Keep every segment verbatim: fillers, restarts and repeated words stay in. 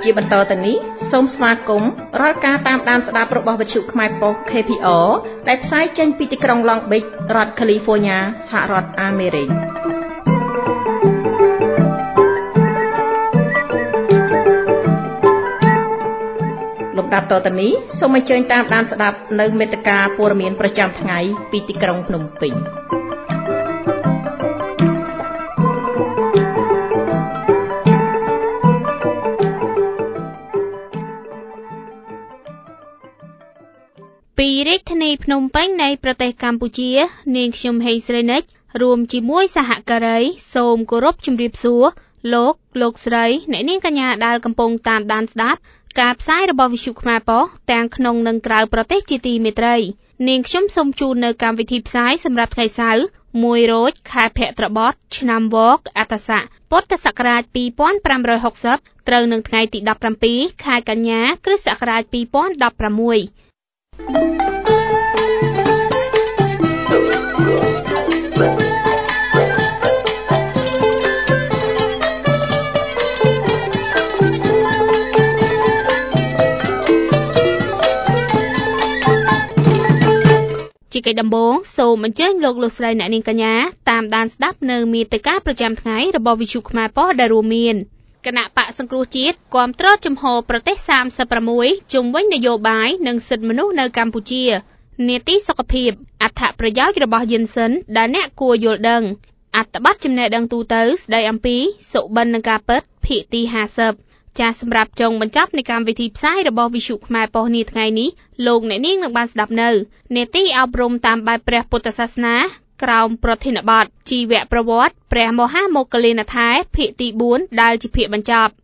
ជាបន្តទៅនេះសូមស្វាគមន៍រាល់ការតាមដានស្ដាប់របស់វិទ្យុខ្មែរប៉ុស្តិ៍ K P R ដែលផ្សាយចេញពីទីក្រុង Long Beach រដ្ឋ California សហរដ្ឋអាមេរិកលំដាប់តទៅនេះសូមអញ្ជើញតាមដានស្ដាប់នៅមេត្តាព័ត៌មានប្រចាំថ្ងៃពីទីក្រុងភ្នំពេញពីរាជធានីភ្នំពេញនៃប្រទេសកម្ពុជានាងខ្ញុំហេងស្រីនិចរួមជាមួយសហការីសូមគោរពជម្រាបសួរលោកលោកស្រីអ្នកនាងកញ្ញាដែលកំពុងតាមដានស្ដាប់ការផ្សាយរបស់វិទ្យុខ្មែរប៉ុស្តិ៍ទាំងក្នុងនិងក្រៅប្រទេសជាទីមេត្រីនាងខ្ញុំសូមជូននៅកម្មវិធីផ្សាយសម្រាប់ថ្ងៃសៅរ៍មួយរោចខែភទ្របទឆ្នាំវកអត្តស័កពុទ្ធសករាជពីរពាន់ប្រាំរយហកសិបត្រូវនឹងថ្ងៃទីដប់ប្រាំពីរខែកញ្ញាគ្រិស្តសករាជពីរពាន់ដប់ប្រាំមួយជាកិច្ចដំបូងសូមអញ្ជើញលោកលោកស្រីអ្នកនាងកញ្ញាតាមដានស្ដាប់នៅមាតិកាប្រចាំថ្ងៃរបស់វិទ្យុខ្មែរប៉ុស្តិ៍ដែលរួមមានគណៈបកសង្គ្រោះជាតិគាំទ្រជំហរប្រទេសសាមសិបប្រាំមួយជុំវិញនយោបាយនិងសិទ្ធិមនុស្សនៅកម្ពុជានីតិសុខភាពអត្ថប្រយោជន៍របស់យិនសិនដែលអ្នកគួរយល់ដឹងអត្ថបទចំណេះដឹងទូទៅស្ដីអំពីសុបិននិងការពិតភាគទីហាសិបចាសសម្រាប់ចុងបញ្ចប់នៃកម្មវិធីផ្សាយរបស់វិទ្យុខ្មែរប៉ុស្តិ៍នាថ្ងៃនេះលោកអ្នកនាងនឹងបានស្ដាប់នៅនីតិអប់រំតាមបែបព្រះពុទ្ធសាសនាក្រោមប្រធានបទជីវប្រវត្តិព្រះមហាមោគលានថែភាគទីបួនដែលជាភាគបញ្ចប់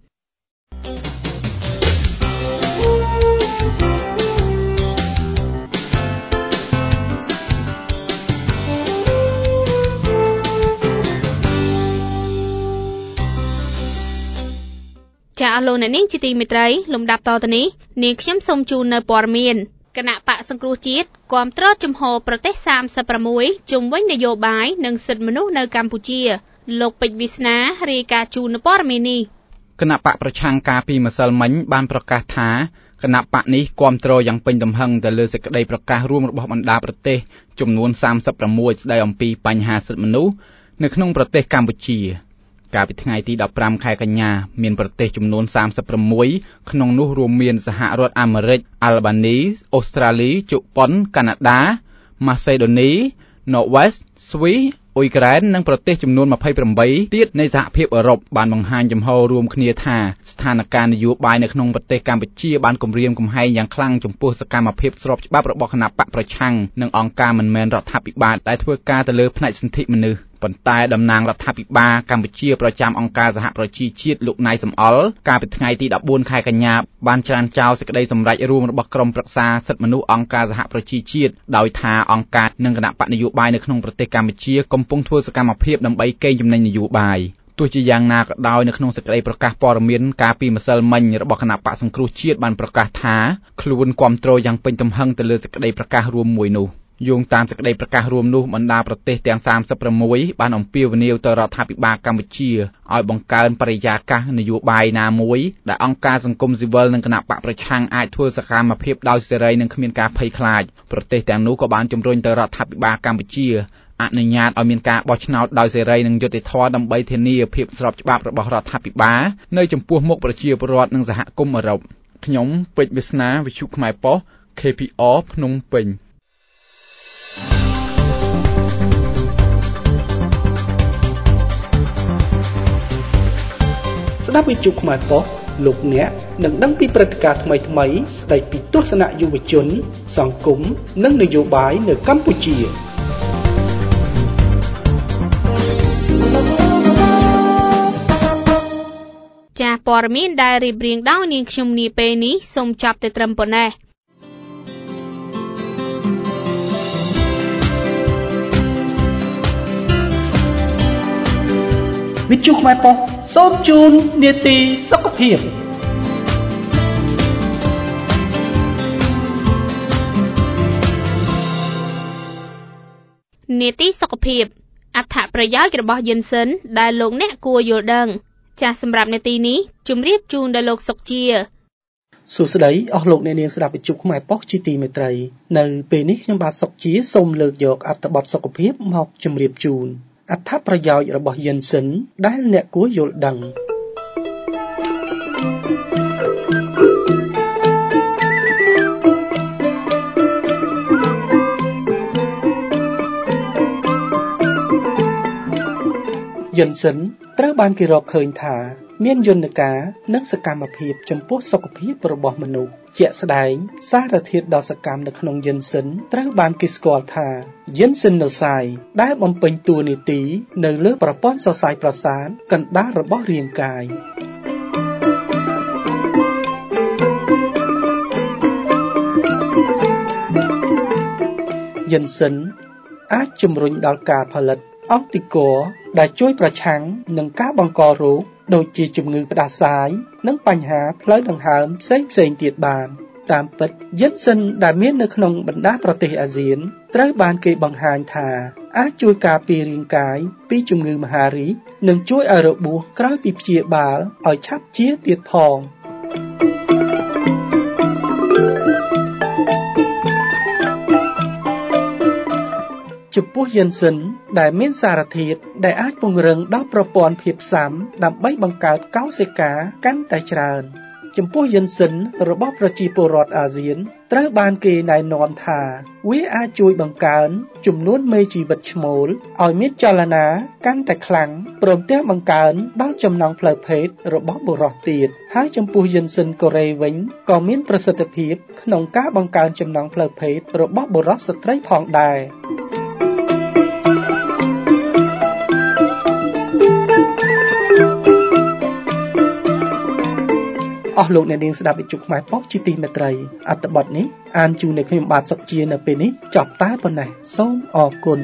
ចាអស់លោកអ្នកនាងជាទីមេត្រីលំដាប់តទៅនេះនាងខ្ញុំសូមជូននៅព័ត៌មានគណៈបកសង្គ្រោះជាតិគាំទ្រជំហរប្រទេសសាមសិបប្រាំមួយជុំវិញនយោបាយនិងសិទ្ធិមនុស្សនៅកម្ពុជាលោកពេជ្រវាសនារាយការណ៍ជូននៅព័ត៌មាននេះគណៈបកប្រឆាំងការពីម្សិលមិញបានប្រកាសថាគណៈបកនេះគាំទ្រយ៉ាងពេញទំហឹងទៅលើសេចក្តីប្រកាសរួមរបស់បណ្ដាប្រទេសចំនួនសាមសិបប្រាំមួយស្ដីអំពីបញ្ហាសិទ្ធិមនុស្សនៅក្នុងប្រទេសកម្ពុជាកាលពីថ្ងៃទីដប់ប្រាំខែកញ្ញាមានប្រទេសចំនួនសាមសិបប្រាំមួយក្នុងនោះរួមមានសហរដ្ឋអាមេរិកអាល់បានីអូស្ត្រាលីជប៉ុនកាណាដាម៉ាសេដូនីណូវេសស្វីសអ៊ុយក្រែននិងប្រទេសចំនួនម្ភៃប្រាំបីទៀតនៃសហភាពអឺរ៉ុបបានបង្ហាញចំហរួមគ្នាថាស្ថានភាពនយោបាយនៅក្នុងប្រទេសកម្ពុជាបានគំរាមកំហែងយ៉ាងខ្លាំងចំពោះសកម្មភាពស្របច្បាប់របស់គណៈបកប្រឆាំងនិងអង្គការមិនមែនរដ្ឋាភិបាលដែលធ្វើការទៅលើផ្នែកសិទ្ធិមនុស្សប៉ុន្តែតំណាងរដ្ឋាភិបាលកម្ពុជាប្រចាំអង្គការសហប្រជាជាតិលោកណៃសំអល់កាលពីថ្ងៃទីដប់បួនខែកញ្ញាបានច្រានចោលសេចក្តីសម្រេចរួមរបស់ក្រុមប្រឹក្សាសិទ្ធិមនុស្សអង្គការសហប្រជាជាតិដោយថាអង្គការនិងគណៈបកនយោបាយនៅក្នុងប្រទេសកម្ពុជាកំពុងធ្វើសកម្មភាពដើម្បីកេងចំណេញនយោបាយទោះជាយ៉ាងណាក៏ដោយនៅក្នុងសេចក្តីប្រកាសព័ត៌មានកាលពីម្សិលមិញរបស់គណៈបកសង្គ្រោះជាតិបានប្រកាសថាខ្លួនគាំទ្រយ៉ាងពេញទំហឹងទៅលើសេចក្តីប្រកាសរួមមួយនោះយោងតាមសេចក្តីប្រកាសរួមនោះបណ្ដាប្រទេសទាំងសាមសិបប្រាំមួយបានអំពាវនាវទៅរដ្ឋាភិបាលកម្ពុជាឲ្យបង្កើនបរិយាកាសនយោបាយណាមួយដែលអង្គការសង្គមស៊ីវិលនិងគណៈបកប្រឆាំងអាចធ្វើសកម្មភាពដោយសេរីនិងគ្មានការភ័យខ្លាចប្រទេសទាំងនោះក៏បានជំរុញទៅរដ្ឋាភិបាលកម្ពុជាអនុញ្ញាតឲ្យមានការបោះឆ្នោតដោយសេរីនិងយុត្តិធម៌ដើម្បីធានាភាពស្របច្បាប់របស់រដ្ឋាភិបាលនៅចំពោះមុខប្រជាពលរដ្ឋនិងសហគមន៍អឺរ៉ុបខ្ញុំពេជ្រវាសនាវិទ្យុខ្មែរប៉ុស្តិ៍ K P R ភ្នំពេញស្ដាប់វិទ្យុខ្មែរប៉ុស្តិ៍លោកអ្នកនឹងដឹងពីព្រឹត្តិការណ៍ថ្មីៗស្ដីពីទស្សនៈយុវជនសង្គមនិងនយោបាយនៅកម្ពុជាចាព័ត៌មានដែលរៀបរៀងដោយនាងខ្ញុំនាពេលនេះសូមចាប់តែត្រឹមប៉ុណ្ណេះវិទ្យុខ្មែរប៉ុស្តិ៍សូមជូននីតិសុខភាពនីតិសុខភាពអត្ថប្រយោជន៍របស់យិនសិនដែលលោកអ្នកគួរយល់ដឹងចាសសម្រាប់នាទីនេះជំរាបជូនដល់លោកសុកជាសួស្តីអស់លោកអ្នកនាងស្ដាប់វិទ្យុខ្មែរប៉ុស្តិ៍ជាទីមេត្រីនៅពេលនេះខ្ញុំបាទសុកជាសូមលើកយកអត្ថបទសុខភាពមកជម្រាបជូនអត្ថប្រយោជន៍របស់យិនសិនដែលអ្នកគួរយល់ដឹងយិនសិនត្រូវបានគេរកឃើញថាមានយន្តការនិងសកម្មភាពចំពោះសុខភាពរបស់មនុស្សជាក់ស្ដែងសារធាតុដ៏សកម្មនៅក្នុងយិនសិនត្រូវបានគេស្គាល់ថាយិនសិនណូសៃដែលបំពេញតួនាទីនៅលើប្រព័ន្ធសរសៃប្រសាទកណ្ដាលរបស់រាងកាយយិនសិនអាចជំរុញដល់ការផលិតអង់ទីក័រដែលជួយប្រឆាំងនឹងការបង្ករោគដូចជាជំងឺផ្ដាសាយនិងបញ្ហាផ្លូវដង្ហើមផ្សេងផ្សេងទៀតបានតាមពិតយិនសិនដែលមាននៅក្នុងបណ្ដាប្រទេសអាស៊ានត្រូវបានគេបង្ហាញថាអាចជួយការពាររាងកាយពីជំងឺមហារីកនិងជួយឲ្យរបួសក្រោយពីព្យាបាលឲ្យឆាប់ជាទៀតផងចំពោះយិនសិនដែលមានសារធាតុដែលអាចពង្រឹងដល់ប្រព័ន្ធភាពស៊ាំដើម្បីបង្កើតកោសិកាកាន់តែច្រើនចំពោះយិនសិនរបស់ប្រជាពលរដ្ឋអាស៊ានត្រូវបានគេណែនាំថាវាអាចជួយបង្កើនចំនួនមេជីវិតឈ្មោលឲ្យមានចលនាកាន់តែខ្លាំងព្រមទាំងបង្កើនដល់ចំណង់ផ្លូវភេទរបស់បុរសទៀតហើយចំពោះយិនសិនកូរ៉េវិញក៏មានប្រសិទ្ធភាពក្នុងការបង្កើនចំណង់ផ្លូវភេទរបស់បុរសស្ត្រីផងដែរអស់លោកអ្នកនាងស្ដាប់វិទ្យុខ្មែរប៉ុស្តិ៍ជាទីមេត្រីអត្ថបទនេះអានជូនដល់ខ្ញុំបាទសុកជានៅពេលនេះចប់តែប៉ុណ្ណេះសូមអរគុណ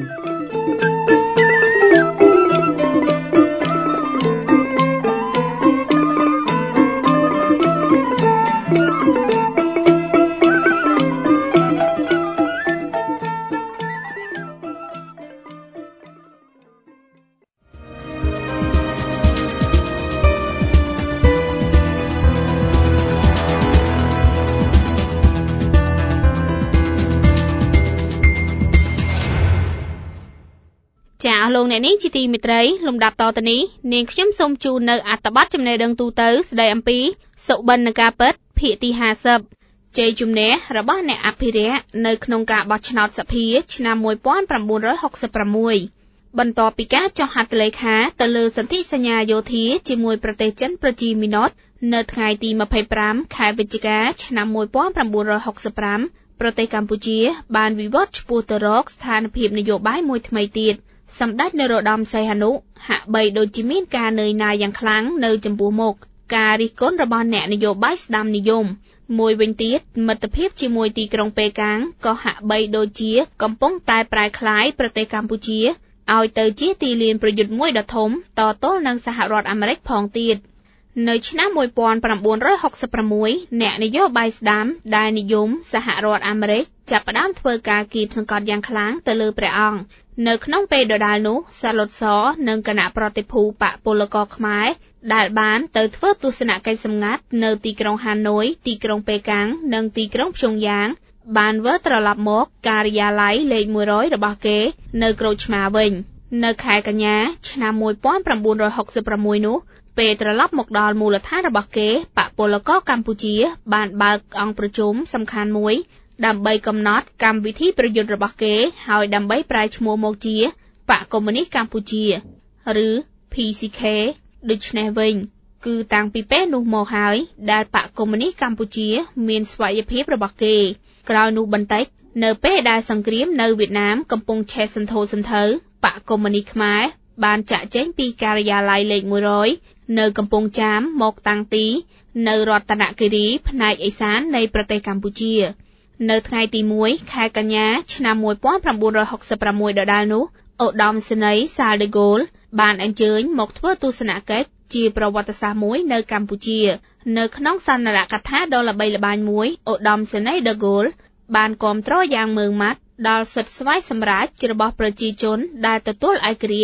ចាអស់លោកអ្នកនាងជាទីមេត្រីលំដាប់តទៅនេះនាងខ្ញុំសូមជូននៅអត្ថបទចំណេះដឹងទូទៅស្ដីអំពីសុបិនការពិតភាគទីห้าสิบជ័យជំនះរបស់អ្នកអភិរក្សនៅក្នុងការបោះឆ្នោតសភាឆ្នាំmột nghìn chín trăm sáu mươi sáuបន្ទាប់ពីការចុះហត្ថលេខាទៅលើសន្ធិសញ្ញាយោធាជាមួយប្រទេសចិនប្រជាមានិតនៅថ្ងៃទីยี่สิบห้าខែវិច្ឆិកាឆ្នាំmột nghìn chín trăm sáu mươiห้าប្រទេសកម្ពុជាបានវិវត្តឆ្ពោះទៅរកស្ថានភាពនយោបាយមួយថ្មីទៀតសម្ដេចនរោត្តមសីហនុហាក់បីដូចជាមានការនឿយណាយយ៉ាងខ្លាំងនៅចំពោះមុខការរិះគន់របស់អ្នកនយោបាយស្ដាំនិយមមួយវិញទៀតមិត្តភាពជាមួយទីក្រុងប៉េកាំងក៏ហាក់បីដូចជាកំពុងតែប្រែក្លាយប្រទេសកម្ពុជាឲ្យទៅជាទីលានប្រយុទ្ធមួយដ៏ធំតទល់នឹងសហរដ្ឋអាមេរិកផងទៀតនៅឆ្នាំmột nghìn chín trăm sáu mươi sáuអ្នកនយោបាយស្ដាំដែលនិយមសហរដ្ឋអាមេរិកចាប់ផ្ដើមធ្វើការគៀបសង្កត់យ៉ាងខ្លាំងទៅលើព្រះអង្គនៅក្នុងពេលដដែលនោះសាឡុតសនិងគណៈប្រតិភូបកពលករខ្មែរដែលបានទៅធ្វើទស្សនកិច្ចសម្ងាត់នៅទីក្រុងហាណូយទីក្រុងប៉េកាំងនិងទីក្រុងព្យុងយ៉ាងបានវិលត្រឡប់មកការិយាល័យលេខមួយរយរបស់គេនៅក្រូចឆ្មាវិញនៅខែកញ្ញាឆ្នាំmột nghìn chín trăm sáu mươi sáuនោះពេលត្រឡប់មកដល់មូលដ្ឋានរបស់គេបកពលករកម្ពុជាបានបើកអង្គប្រជុំសំខាន់មួយដើម្បីកំណត់កម្មវិធីប្រយុទ្ធរបស់គេហើយដើម្បីប្រែឈ្មោះមកជាបកកុម្មុយនីសកម្ពុជាឬ P C K ដូច្នេះវិញគឺតាំងពីពេលនោះមកហើយដែលបកកុម្មុយនីសកម្ពុជាមានស្វ័យភាពរបស់គេក្រោយនោះបន្តិចនៅពេលដែលសង្គ្រាមនៅវៀតណាមកំពុងឆេះសន្ធោសន្ធៅបកកុម្មុយនីសខ្មែរបានចាក់ចេញពីការិយាល័យលេខមួយរយនៅកំពង់ចាមមកតាំងទីនៅរតនគិរីផ្នែកឦសាននៃប្រទេសកម្ពុជានៅថ្ងៃទីមួយខែកញ្ញាឆ្នាំmột nghìn chín trăm sáu mươi sáuដដែលនោះឧត្តមសេនីយ៍សាលដេហ្គោលបានអញ្ជើញមកធ្វើទស្សនកិច្ចជាប្រវត្តិសាស្ត្រមួយនៅកម្ពុជានៅក្នុងសន្និរកថាដ៏ល្បីល្បាញមួយឧត្តមសេនីយ៍ដេហ្គោលបានគាំទ្រយ៉ាងម៉ឺងម៉ាត់ដល់សិទ្ធិស្វ័យសម្រេចរបស់ប្រជាជនដែលទទួលឯករាជ្យ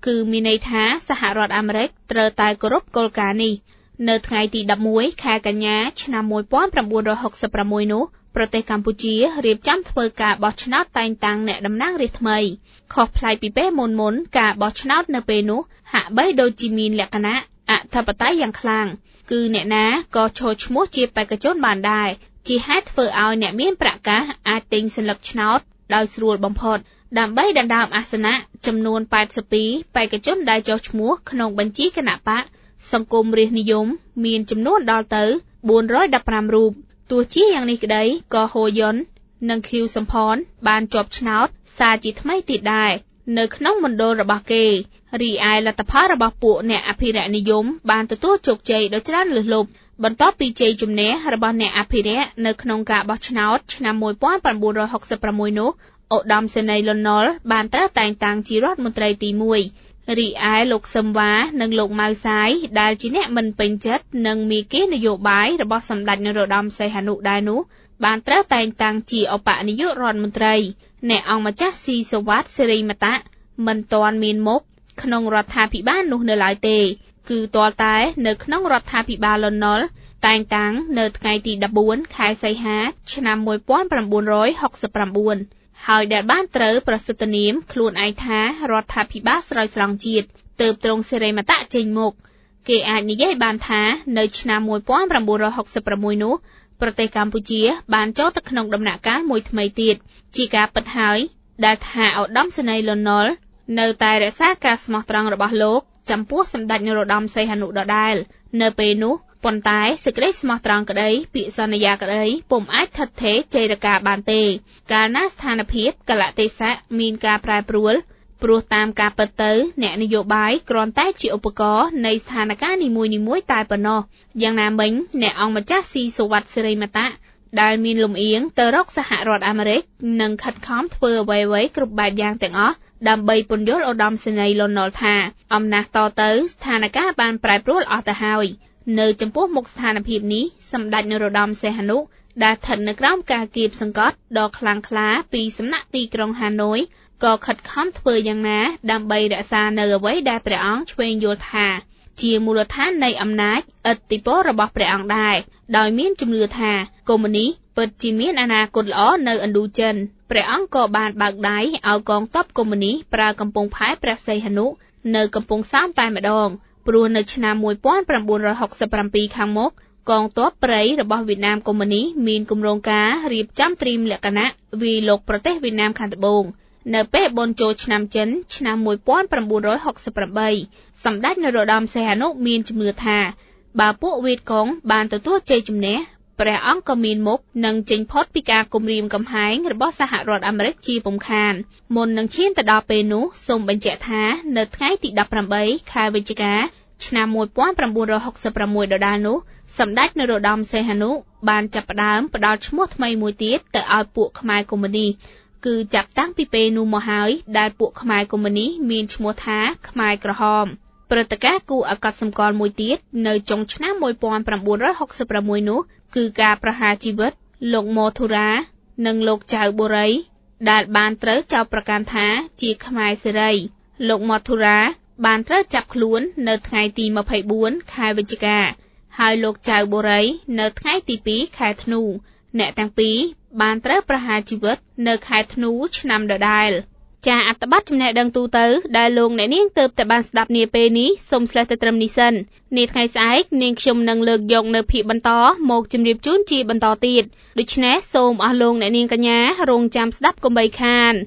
គឺមានន័យថាសហរដ្ឋអាមេរិកត្រូវតែគោរពគោលការណ៍នេះនៅថ្ងៃទីដប់មួយខែកញ្ញាឆ្នាំmột nghìn chín trăm sáu mươi sáuនោះប្រទេសកម្ពុជារៀបចំធ្វើការបោះឆ្នោតតែងតាំងអ្នកតំណាងរាស្ត្រថ្មីខុសប្លែកពីពេលមុនមុនការបោះឆ្នោតនៅពេលនោះហាក់បីដូចជាមានលក្ខណៈអធិបតេយ្យយ៉ាងខ្លាំងគឺអ្នកណាក៏ចូលឈ្មោះជាបេក្ខជនបានដែរជាហេតុធ្វើឲ្យអ្នកមានប្រាក់កាសអាចទិញសញ្ញាឆ្នោតដោយស្រួលបំផុតដើម្បីដណ្ដើមអាសនៈចំនួនแปดสิบtwoបេក្ខជនដែលចុះឈ្មោះក្នុងបញ្ជីគណបក្សសង្គមរាស្ត្រនិយមមានចំនួនដល់ទៅbốn trăm mười lămរូបទោះជាយ៉ាងនេះក្តីក៏ហ៊ូយុននិងឃីវសំផនបានជាប់ឆ្នោតសារជាថ្មីទៀតដែរនៅក្នុងមណ្ឌលរបស់គេរីឯលទ្ធផលរបស់ពួកអ្នកអភិរក្សនិយមបានទទួលជោគជ័យដ៏ច្រើនលើសលប់បន្ទាប់ពីជ័យជំនះរបស់អ្នកអភិរក្សនៅក្នុងការបោះឆ្នោតឆ្នាំmột nghìn chín trăm sáu mươi sáuនោះឧត្តមសេនីយ៍លន់ នល់បានត្រូវតែងតាំងជារដ្ឋមន្ត្រីទីមួយរីឯលោកសឹមវ៉ានិងលោកម៉ៅសាយដែលជាអ្នកមិនពេញចិត្តនឹងមាគ៌ានយោបាយរបស់សម្ដេចនរោត្តមសីហនុដែរនោះបានត្រូវតែងតាំងជាឧបនាយករដ្ឋមន្ត្រីអ្នកអង្គម្ចាស់ស៊ីសុវត្ថិសិរីមតៈមិនទាន់មានមុខក្នុងរដ្ឋាភិបាលនោះនៅឡើយទេគឺទាល់តែនៅក្នុងរដ្ឋាភិបាលលន់ នល់តែងតាំងនៅថ្ងៃទីដប់បួនខែសីហាឆ្នាំmột nghìn chín trăm sáu mươi chínហើយដែលបានត្រូវប្រសិទ្ធនាមខ្លួនឯងថារដ្ឋាភិបាលស្រោចស្រង់ជាតិទើបទ្រង់សិរីមតៈចេញមុខគេអាចនិយាយបានថានៅឆ្នាំmột nghìn chín trăm sáu mươi sáuនោះប្រទេសកម្ពុជាបានចូលទៅក្នុងដំណាក់កាលមួយថ្មីទៀតជាការពិតហើយដែលថាឧត្តមសេនីយ៍លន់ នល់នៅតែរក្សាការស្មោះត្រង់របស់លោកចំពោះសម្ដេចនរោត្តមសីហនុដដែលនៅពេលនោះប៉ុន្តែសេចក្តីស្មោះត្រង់ក្តីពាក្យសន្យាក្តីពុំអាចថិតថេរចីរការបានទេកាលណាស្ថានភាពកលៈទេសៈមានការប្រែប្រួលព្រោះតាមការពិតទៅអ្នកនយោបាយគ្រាន់តែជាឧបករណ៍នៃស្ថានភាពនីមួយៗតែប៉ុណ្ណោះយ៉ាងណាមិញអ្នកអង្គម្ចាស់ស៊ីសុវត្ថិសិរីមតៈដែលមានលំអៀងទៅរកសហរដ្ឋអាមេរិកនិងខិតខំធ្វើអ្វីៗគ្រប់បែបយ៉ាងទាំងអស់ដើម្បីពន្យល់ឧត្តមសេនីយ៍លន់ នល់ថាអំណះតទៅស្ថានភាពបានប្រែប្រួលអស់ទៅហើយនៅចំពោះមុខស្ថានភាពនេះសម្ដេចនរោត្តមសីហនុដែលស្ថិតនៅក្រោមការគៀបសង្កត់ដ៏ខ្លាំងក្លាពីសំណាក់ទីក្រុងហាណូយក៏ខិតខំធ្វើយ៉ាងណាដើម្បីរក្សានៅអ្វីដែលព្រះអង្គឆ្វេងយល់ថាជាមូលដ្ឋាននៃអំណាចឥទ្ធិពលរបស់ព្រះអង្គដែរដោយមានជំនឿថាកុម្មុយនីសពិតជាមានអនាគតល្អនៅឥណ្ឌូចិនព្រះអង្គក៏បានបើកដៃឲ្យកងទ័ពកុម្មុយនីសប្រើកំពង់ផែព្រះសីហនុនៅកំពង់សោមតែម្ដងព្រោះនៅឆ្នាំmột nghìn chín trăm sáu mươi bảyខាងមុខកងទ័ពព្រៃរបស់វៀតណាមកុម្មុយនីសមានគម្រោងការរៀបចំត្រៀមលក្ខណៈវាយលុកប្រទេសវៀតណាមខាងត្បូងនៅពេលបុណ្យចូលឆ្នាំចិនឆ្នាំmột nghìn chín trăm sáu mươi támសម្ដេចនរោត្តមសីហនុមានជំនឿថាបើពួកវៀតកុងបានទទួលជ័យជំនះព្រះអង្គក៏មានមុខនឹងចេញផុតពីការគំរាមកំហែងរបស់សហរដ្ឋអាមេរិកជាពុំខានមុននឹងឈានទៅដល់ពេលនោះសូមបញ្ជាក់ថានៅថ្ងៃទីដប់ប្រាំបីខែវិច្ឆិកាឆ្នាំmột nghìn chín trăm sáu mươi sáuដដែលនោះសម្ដេចនរោត្តមសីហនុបានចាប់ផ្ដើមផ្ដល់ឈ្មោះថ្មីមួយទៀតទៅឲ្យពួកខ្មែរកុម្មុយនីសគឺចាប់តាំងពីពេលនោះមកហើយដែលពួកខ្មែរកុម្មុយនីសមានឈ្មោះថាខ្មែរក្រហមព្រឹត្តិការណ៍គួរឲ្យកត់សម្គាល់មួយទៀតនៅចុងឆ្នាំmột nghìn chín trăm sáu mươi sáuនោះគឺការប្រហារជីវិតលោកម៉ូធូរ៉ានិងលោកចៅបូរីដែលបានត្រូវចោទប្រកាន់ថាជាខ្មែរសេរីលោកម៉ូធូរ៉ាបានត្រូវចាប់ខ្លួននៅថ្ងៃទីยี่สิบสี่ខែវិច្ឆិកាហើយលោកចៅបូរីនៅថ្ងៃទីtwoខែធ្នូអ្នកទាំងពីរបានត្រូវប្រហារជីវិតនៅខែធ្នូឆ្នាំដដែលចាអត្ថបទចំណេះដឹងទូទៅដែលលោកអ្នកនាងទើបតែបានស្ដាប់នាពេលនេះសូមស្លេះទៅត្រឹមនេះសិននាថ្ងៃស្អែកនាងខ្ញុំនឹងលើកយកនៅភាគបន្តមកជម្រាបជូនជាបន្តទៀតដូច្នេះសូមអស់លោកអ្នកនាងកញ្ញារងចាំស្ដាប់កុំបីខាន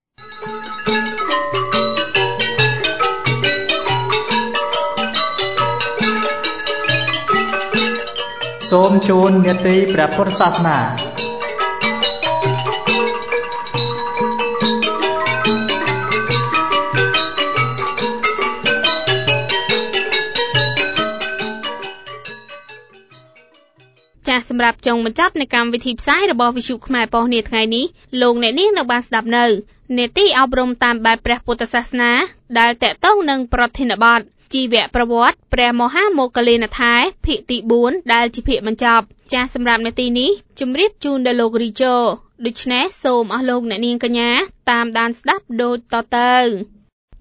សូមជូននេតិព្រះពុទ្ធសាសនាចាសសម្រាប់ចុងបញ្ចប់នៃកម្មវិធីផ្សាយរបស់វិទ្យុខ្មែរប៉ុស្តិ៍នាថ្ងៃនេះលោកអ្នកនាងនៅបានស្ដាប់នៅនេតិអប់រំតាមបែបព្រះពុទ្ធសាសនាដែលតកតងនឹងប្រធានបទជីវប្រវត្តិព្រះមហាមោគលានដ្ឋានភាគទីfourដែលជាភាគបញ្ចប់ចាសសម្រាប់នាទីនេះជម្រាបជូនដល់លោករីជូដូច្នេះសូមអស់លោកអ្នកនាងកញ្ញាតាមដានស្ដាប់ដូចតទៅ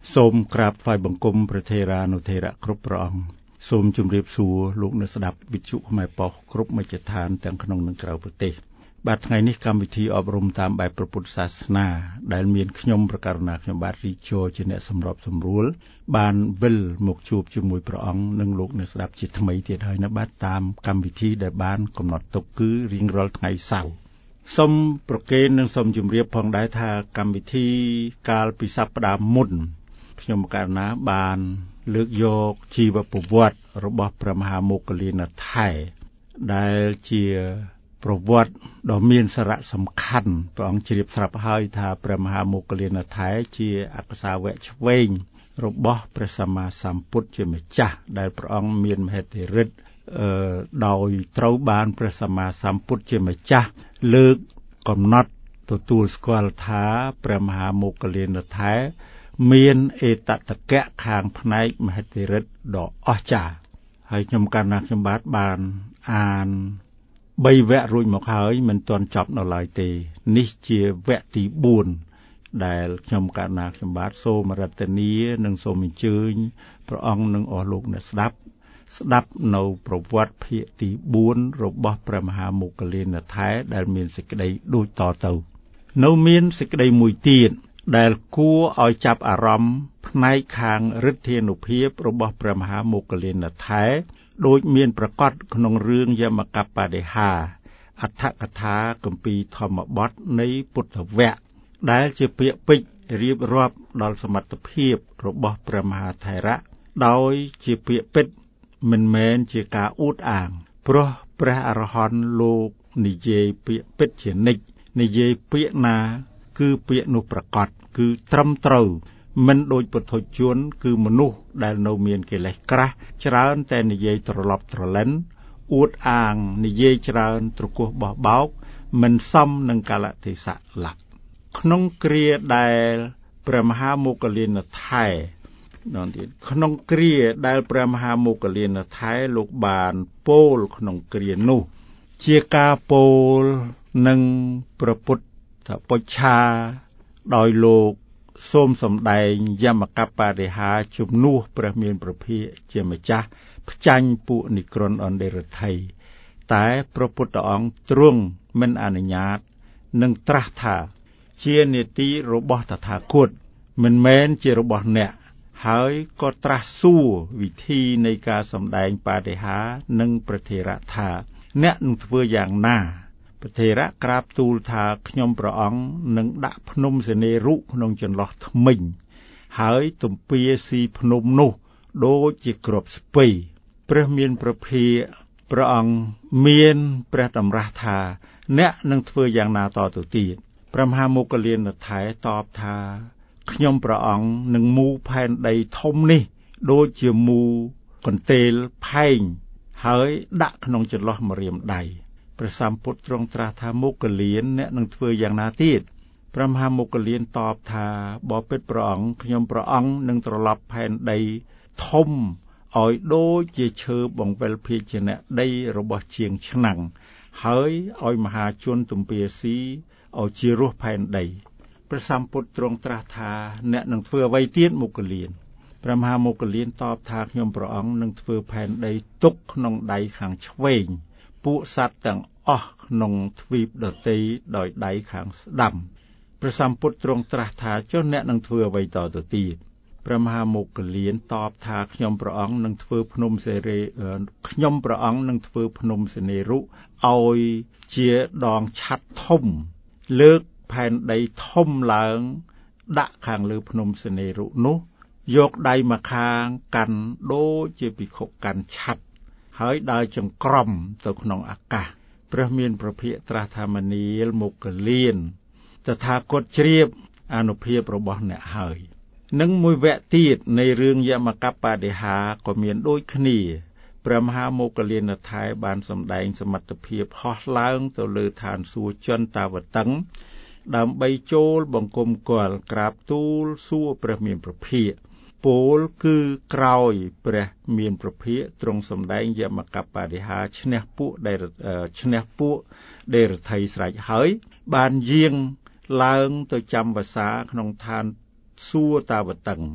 សូមក្រាបថ្វាយបង្គំព្រះថេរានុថេរៈគ្រប់ព្រះអង្គសូមជម្រាបសួរលោកអ្នកស្ដាប់វិទ្យុខ្មែរប៉ុស្តិ៍គ្រប់មជ្ឈដ្ឋានទាំងក្នុងនិងក្រៅប្រទេសបាទថ្ងៃនេះកម្មវិធីអប់រំតាមបែបព្រះពុទ្ធសាសនាដែលមានខ្ញុំប្រកាសណាខ្ញុំបាទរីជោជាអ្នកសម្របសម្រួលបានវិលមកជួបជាមួយព្រះអង្គនិងលោកអ្នកស្ដាប់ជាថ្មីទៀតហើយណាបាទតាមកម្មវិធីដែលបានកំណត់ទុកគឺរៀងរាល់ថ្ងៃសៅរ៍សូមប្រកេននិងសូមជម្រាបផងដែរថាកម្មវិធីកាលពីសប្តាហ៍មុនខ្ញុំករណាបានលើកយកជីវប្រវត្តិរបស់ព្រះមហាមោគលានថៃដែលជាប្រវត្តិដ៏មានសារៈសំខាន់ព្រះអង្គជ្រាបស្រាប់ហើយថាព្រះមហាមោគលានថៃជាអក្សរវៈឆ្វេងរបស់ព្រះសម្មាសម្ពុទ្ធជាម្ចាស់ដែលព្រះអង្គមានមហិទ្ធិឫទ្ធិអឺដោយត្រូវបានព្រះសម្មាសម្ពុទ្ធជាម្ចាស់លើកកំណត់ទទួលស្គាល់ថាព្រះមហាមោគលានថៃមានអេតតកៈខាងផ្នែកមហិទ្ធិឫទ្ធិដ៏អស្ចារ្យហើយខ្ញុំកាលណាខ្ញុំបាទបានអានបីវគ្គរួចមកហើយមិនទាន់ចប់នៅឡើយទេនេះជាវគ្គទីបួនដែលខ្ញុំកាលណាខ្ញុំបាទសូមរតនានិងសូមអញ្ជើញព្រះអង្គនិងអស់លោកអ្នកស្ដាប់ស្ដាប់នៅប្រវត្តិភាគទីបួនរបស់ព្រះមហាមោគលានថៃដែលមានសេចក្តីដូចតទៅនៅមានសេចក្តីមួយទៀតដែលគួរឲ្យចាប់អារម្មណ៍ផ្នែកខាងឫទ្ធានុភាពរបស់ព្រះមហាមោគលានថៃដោយមានប្រកាសក្នុងរឿងយមកបដិហាអដ្ឋកថាគម្ពីរធម្មបទនៃពុទ្ធវគ្គដែលជាពាក្យពេចន៍រៀបរាប់ដល់សមត្ថភាពរបស់ព្រះមហាថេរៈដោយជាពាក្យពិតមិនមែនជាការអួតអាងព្រោះព្រះអរហន្តលោកនិយាយពាក្យពិតជានិច្ចនិយាយពាក្យណាគឺពាក្យនោះប្រកាសគឺត្រឹមត្រូវមិនដូចពុទ្ធជនគឺមនុស្សដែលនៅមានកិលេសក្រាស់ច្រើនតែនិយាយត្រឡប់ត្រឡិនអួតអាងនិយាយច្រើនត្រគោះបោះបោកមិនសមនឹងកាលៈទេសៈលក្ខក្នុងគ្រាដែលព្រះមហាមោគលានថៃដល់ទៀតក្នុងគ្រាដែលព្រះមហាមោគលានថៃលោកបានពោលក្នុងគ្រានោះជាការពោលនឹងព្រះពុទ្ធពុច្ឆាដោយលោកសូមសម្ដែងយមកបដិហាជំនួសព្រះមានព្រះភិក្ខជាម្ចាស់ផ្ចាញ់ពួកនិក្រន់អន្តរថៃតែព្រះពុទ្ធអង្គទ្រង់មិនអនុញ្ញាតនឹងត្រាស់ថាជានីតិរបស់តថាគតមិនមែនជារបស់អ្នកហើយក៏ត្រាស់សួរវិធីនៃការសម្ដែងបដិហានឹងព្រះថេរៈថាអ្នកនឹងធ្វើយ៉ាងណាព្រះថេរៈក្រាបទូលថាខ្ញុំព្រះអង្គនឹងដាក់ភ្នំសេនេរុក្នុងចន្លោះធ្មេញហើយទំពាស៊ីភ្នំនោះដូចជាគ្រាប់ស្ពៃព្រះមានព្រះភិក្ខព្រះអង្គមានព្រះតម្រាស់ថាអ្នកនឹងធ្វើយ៉ាងណាតទៅទៀតព្រះមហាមោគលានថៃតបថាខ្ញុំព្រះអង្គនឹងមូលផែនដីធំនេះដូចជាមូលកន្ទេលផែងហើយដាក់ក្នុងចន្លោះម្រាមដៃព្រះសម្ពុទ្ធទ្រង់ត្រាស់ថាមោគលានអ្នកនឹងធ្វើយ៉ាងណាទៀតព្រះមហាមោគលានតបថាបបិទ្ធព្រះអង្គខ្ញុំព្រះអង្គនឹងត្រឡប់ផែនដីធំឲ្យដូចជាឈើបង្វិលភាជនៈដីរបស់ជាងឆ្នាំងហើយឲ្យមហាជនទំពាស៊ីឲ្យជារស់ផែនដីព្រះសម្ពុទ្ធទ្រង់ត្រាស់ថាអ្នកនឹងធ្វើអ្វីទៀតមោគលានព្រះមហាមោគលានតបថាខ្ញុំព្រះអង្គនឹងធ្វើផែនដីទុកក្នុងដៃខាងឆ្វេងពួកសត្វទាំងអស់ក្នុងទ្វីបដទៃដោយដៃខាងស្ដាំព្រះសម្ពុទ្ធទ្រង់ត្រាស់ថាចុះអ្នកនឹងធ្វើអ្វីតទៅទៀតព្រះមហាមោគលានតបថាខ្ញុំព្រះអង្គនឹងធ្វើភ្នំសេរីខ្ញុំព្រះអង្គនឹងធ្វើភ្នំសេនេរុឲ្យជាដងឆ័ត្រធំលើកផែនដីធំឡើងដាក់ខាងលើភ្នំសេនេរុនោះយកដៃម្ខាងកាន់ដូចជាភិក្ខុកាន់ឆ័ត្រហើយដើរចង្ក្រមទៅក្នុងអាកាសព្រះមានព្រះភិក្ខត្រាស់ថាមនាលមោគលានតថាគតជ្រាបអានុភាពរបស់អ្នកហើយនិងមួយវគ្គទៀតនៃរឿងយមកបដិហាក៏មានដូចគ្នាព្រះមហាមោគលានថៃបានសម្ដែងសមត្ថភាពហោះឡើងទៅលើឋានសួគ៌ចន្ទវតឹងដើម្បីចូលបង្គំគាល់ក្រាបទូលសួរព្រះមានព្រះភិក្ខពោលគឺក្រោយព្រះមានព្រះភិក្ខទ្រង់សម្ដែងយមកបដិហាឈ្នះពួកដែលឈ្នះពួកដេរថៃស្រេចហើយបានយាងឡើងទៅចាំវសាក្នុងឋានសួគ៌តាវតឹង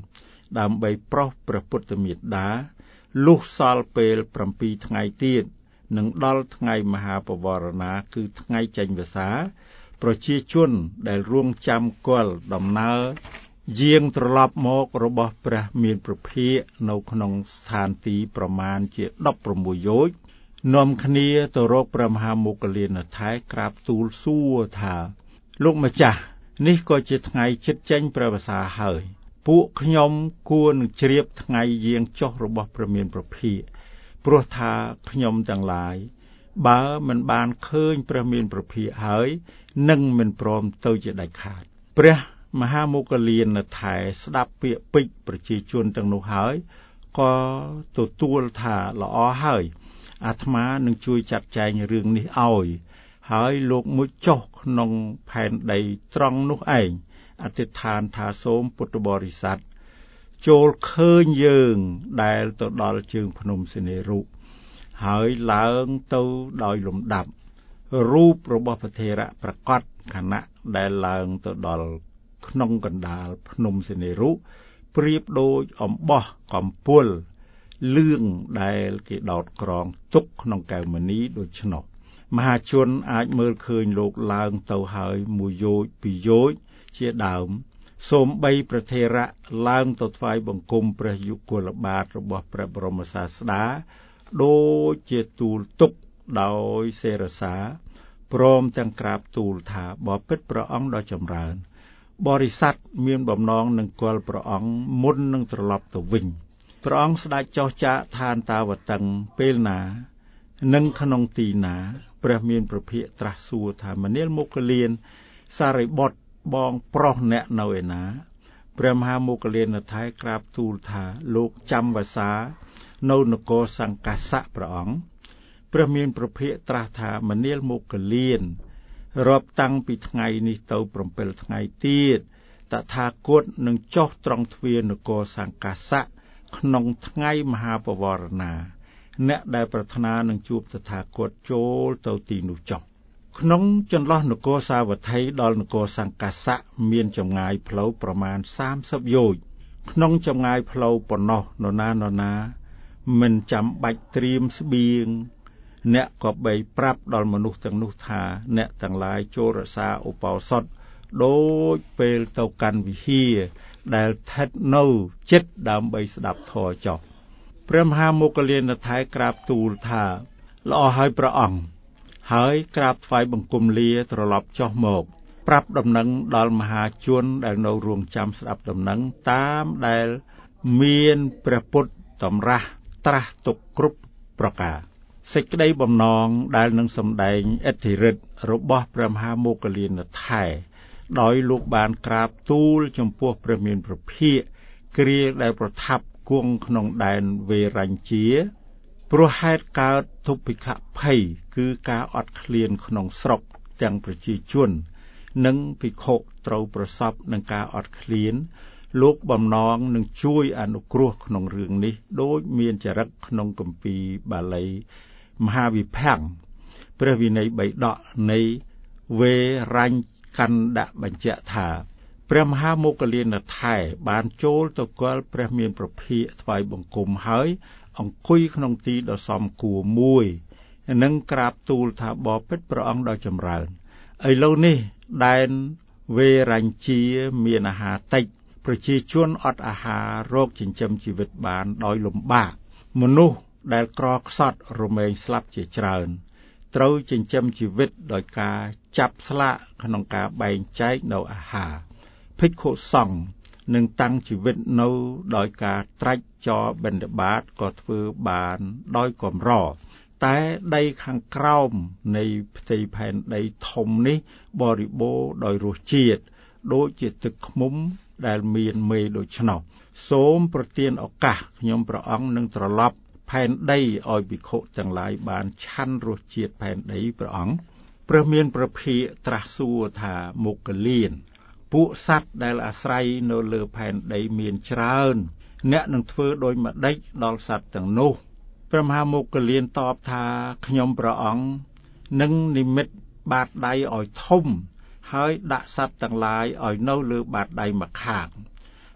ដើម្បីប្រោសព្រះពុទ្ធមេត្តាលុះសល់ពេល7ថ្ងៃទៀតនឹងដល់ថ្ងៃមហាបវរណាគឺថ្ងៃចេញវស្សាប្រជាជនដែលរងចាំគាល់ដំណើរយាងត្រឡប់មករបស់ព្រះមានព្រះភិក្ខនៅក្នុងស្ថានទីប្រមាណជាដប់ប្រាំមួយយោជន៍នាំគ្នាទៅរកព្រះមហាមោគលានថៃក្រាបទូលសួរថាលោកម្ចាស់នេះក៏ជាថ្ងៃជិតចេញព្រះវស្សាហើយពួកខ្ញុំគួរនឹងជ្រាបថ្ងៃយាងចុះរបស់ព្រះមានព្រះភិក្ខព្រោះថាខ្ញុំទាំងឡាយបើមិនបានឃើញព្រះមានព្រះភិក្ខហើយនឹងមិនព្រមទៅជាដាច់ខាតព្រះមហាមោគលានថៃស្ដាប់ពាក្យពេចន៍ប្រជាជនទាំងនោះហើយក៏ទទួលថាល្អហើយអាត្មានឹងជួយចាត់ចែងរឿងនេះឲ្យហើយលោកមុជចុះក្នុងផែនដីត្រង់នោះឯងអធិដ្ឋានថាសូមពុទ្ធបរិស័ទចូលឃើញយើងដែលទៅដល់ជើងភ្នំសិនេរុហើយឡើងទៅដោយលំដាប់រូបរបស់ព្រះថេរៈប្រកបខណៈដែលឡើងទៅដល់ក្នុងកណ្ដាលភ្នំសិនេរុប្រៀបដូចអំបោះកំពូលលឿងដែលគេដោតក្រងទុកក្នុងកែវមณีដូច្នោះមហាជនអាចមើលឃើញលោកឡើងទៅហើយមួយយោជន៍ពីរយោជន៍ជាដើមសូម្បីព្រះថេរៈឡើងទៅថ្វាយបង្គំព្រះយុគលបាទរបស់ព្រះបរមសាស្តាដូចជាទូលទុកដោយសេរសាព្រមទាំងក្រាបទូលថាបបិទ្ធព្រះអង្គដ៏ចម្រើនបរិស័ទមានបំណងនឹងគាល់ព្រះអង្គមុននឹងត្រឡប់ទៅវិញព្រះអង្គស្ដេចចុះចាកឋានតាវតឹងពេលណានិងក្នុងទីណាព្រះមានព្រះភិក្ខត្រាស់សួរថាមនាលមោគលានសារីបុត្របងប្រុសអ្នកនៅឯណាព្រះមហាមោគលានថៃក្រាបទូលថាលោកចាំវស្សានៅនគរសង្កាសៈព្រះអង្គព្រះមានព្រះភិក្ខត្រាស់ថាមនាលមោគលានរាប់តាំងពីថ្ងៃនេះទៅ7ថ្ងៃទៀតតថាគតនឹងចុះត្រង់ទ្វារនគរសង្កាសៈក្នុងថ្ងៃមហាបវរណាអ្នកដែលប្រាថ្នានឹងជួបតថាគតចូលទៅទីនោះចុះក្នុងចន្លោះនគរសាវត្ថីដល់នគរសង្កាសៈមានចម្ងាយផ្លូវប្រមាណសាមសិបយោជន៍ក្នុងចម្ងាយផ្លូវប៉ុណ្ណោះនរណានរណាមិនចាំបាច់ត្រៀមស្បៀងអ្នកក៏បីប្រាប់ដល់មនុស្សទាំងនោះថាអ្នកទាំងឡាយចូលរក្សាឧបោសថដូចពេលទៅកាន់វិហារដែលស្ថិតនៅជិតដើម្បីស្ដាប់ធម៌ចុះព្រះមហាមោគលានថៃក្រាបទូលថាល្អហើយព្រះអង្គហើយក្រាបថ្វាយបង្គំលាត្រឡប់ចុះមកប្រាប់ដំណឹងដល់មហាជនដែលនៅរងចាំស្ដាប់ដំណឹងតាមដែលមានព្រះពុទ្ធតម្រាស់ត្រាស់ទុកគ្រប់ប្រការសេចក្តីបំណងដែលនឹងសម្ដែងឥទ្ធិឫទ្ធិរបស់ព្រះមហាមោគលានថៃដោយលោកបានក្រាបទូលចំពោះព្រះមានព្រះភិក្ខគ្រាដែលប្រថាប់គង់ក្នុងដែនវេរញ្ជាព្រោះហេតុកើតទុព្ភិក្ខភ័យគឺការអត់ឃ្លានក្នុងស្រុកទាំងប្រជាជននិងភិក្ខុត្រូវប្រសពនឹងការអត់ឃ្លានលោកបំណងនឹងជួយអនុគ្រោះក្នុងរឿងនេះដូចមានចរិតក្នុងគម្ពីរបាលីមហាវិភាំងព្រះវិន័យបៃដកនៃវេរញ្ញកណ្ដបញ្ជាក់ថាព្រះមហាមោគលានថៃបានចូលទៅគាល់ព្រះមានព្រះភិក្ខថ្វាយបង្គំហើយអង្គុយក្នុងទីដ៏សមគួរមួយនិងក្រាបទូលថាបបិទ្ធព្រះអង្គដ៏ចម្រើនឥឡូវនេះដែនវេរញ្ជាមានអាហារតិចប្រជាជនអត់អាហាររកចិញ្ចឹមជីវិតបានដោយលំបាកមនុស្សដែលក្រខ្សត់រមែងស្លាប់ជាច្រើនត្រូវចិញ្ចឹមជីវិតដោយការចាប់ស្លាកក្នុងការបែងចែកនៅអាហារភិក្ខុសង្ឃនឹងតាំងជីវិតនៅដោយការត្រាច់ចោលបិណ្ឌបាតក៏ធ្វើបានដោយកម្រតែដីខាងក្រោមនៃផ្ទៃផែនដីធំនេះបរិបូរណ៍ដោយរសជាតិដូចជាទឹកឃ្មុំដែលមានមេដូច្នោះសូមប្រទានឱកាសខ្ញុំព្រះអង្គនឹងត្រឡប់ផែនដីឲ្យភិក្ខុទាំងឡាយបានឆាន់រសជាតិផែនដីព្រះអង្គព្រះមានព្រះភិក្ខត្រាស់សួរថាមោគលានពួកសត្វដែលអាស្រ័យនៅលើផែនដីមានច្រើនអ្នកនឹងធ្វើដូចម្ដេចដល់សត្វទាំងនោះព្រះមហាមោគលានតបថាខ្ញុំព្រះអង្គនឹងនិមិត្តបាតដៃឲ្យធំហើយដាក់សត្វទាំងឡាយឲ្យនៅលើបាតដៃម្ខាង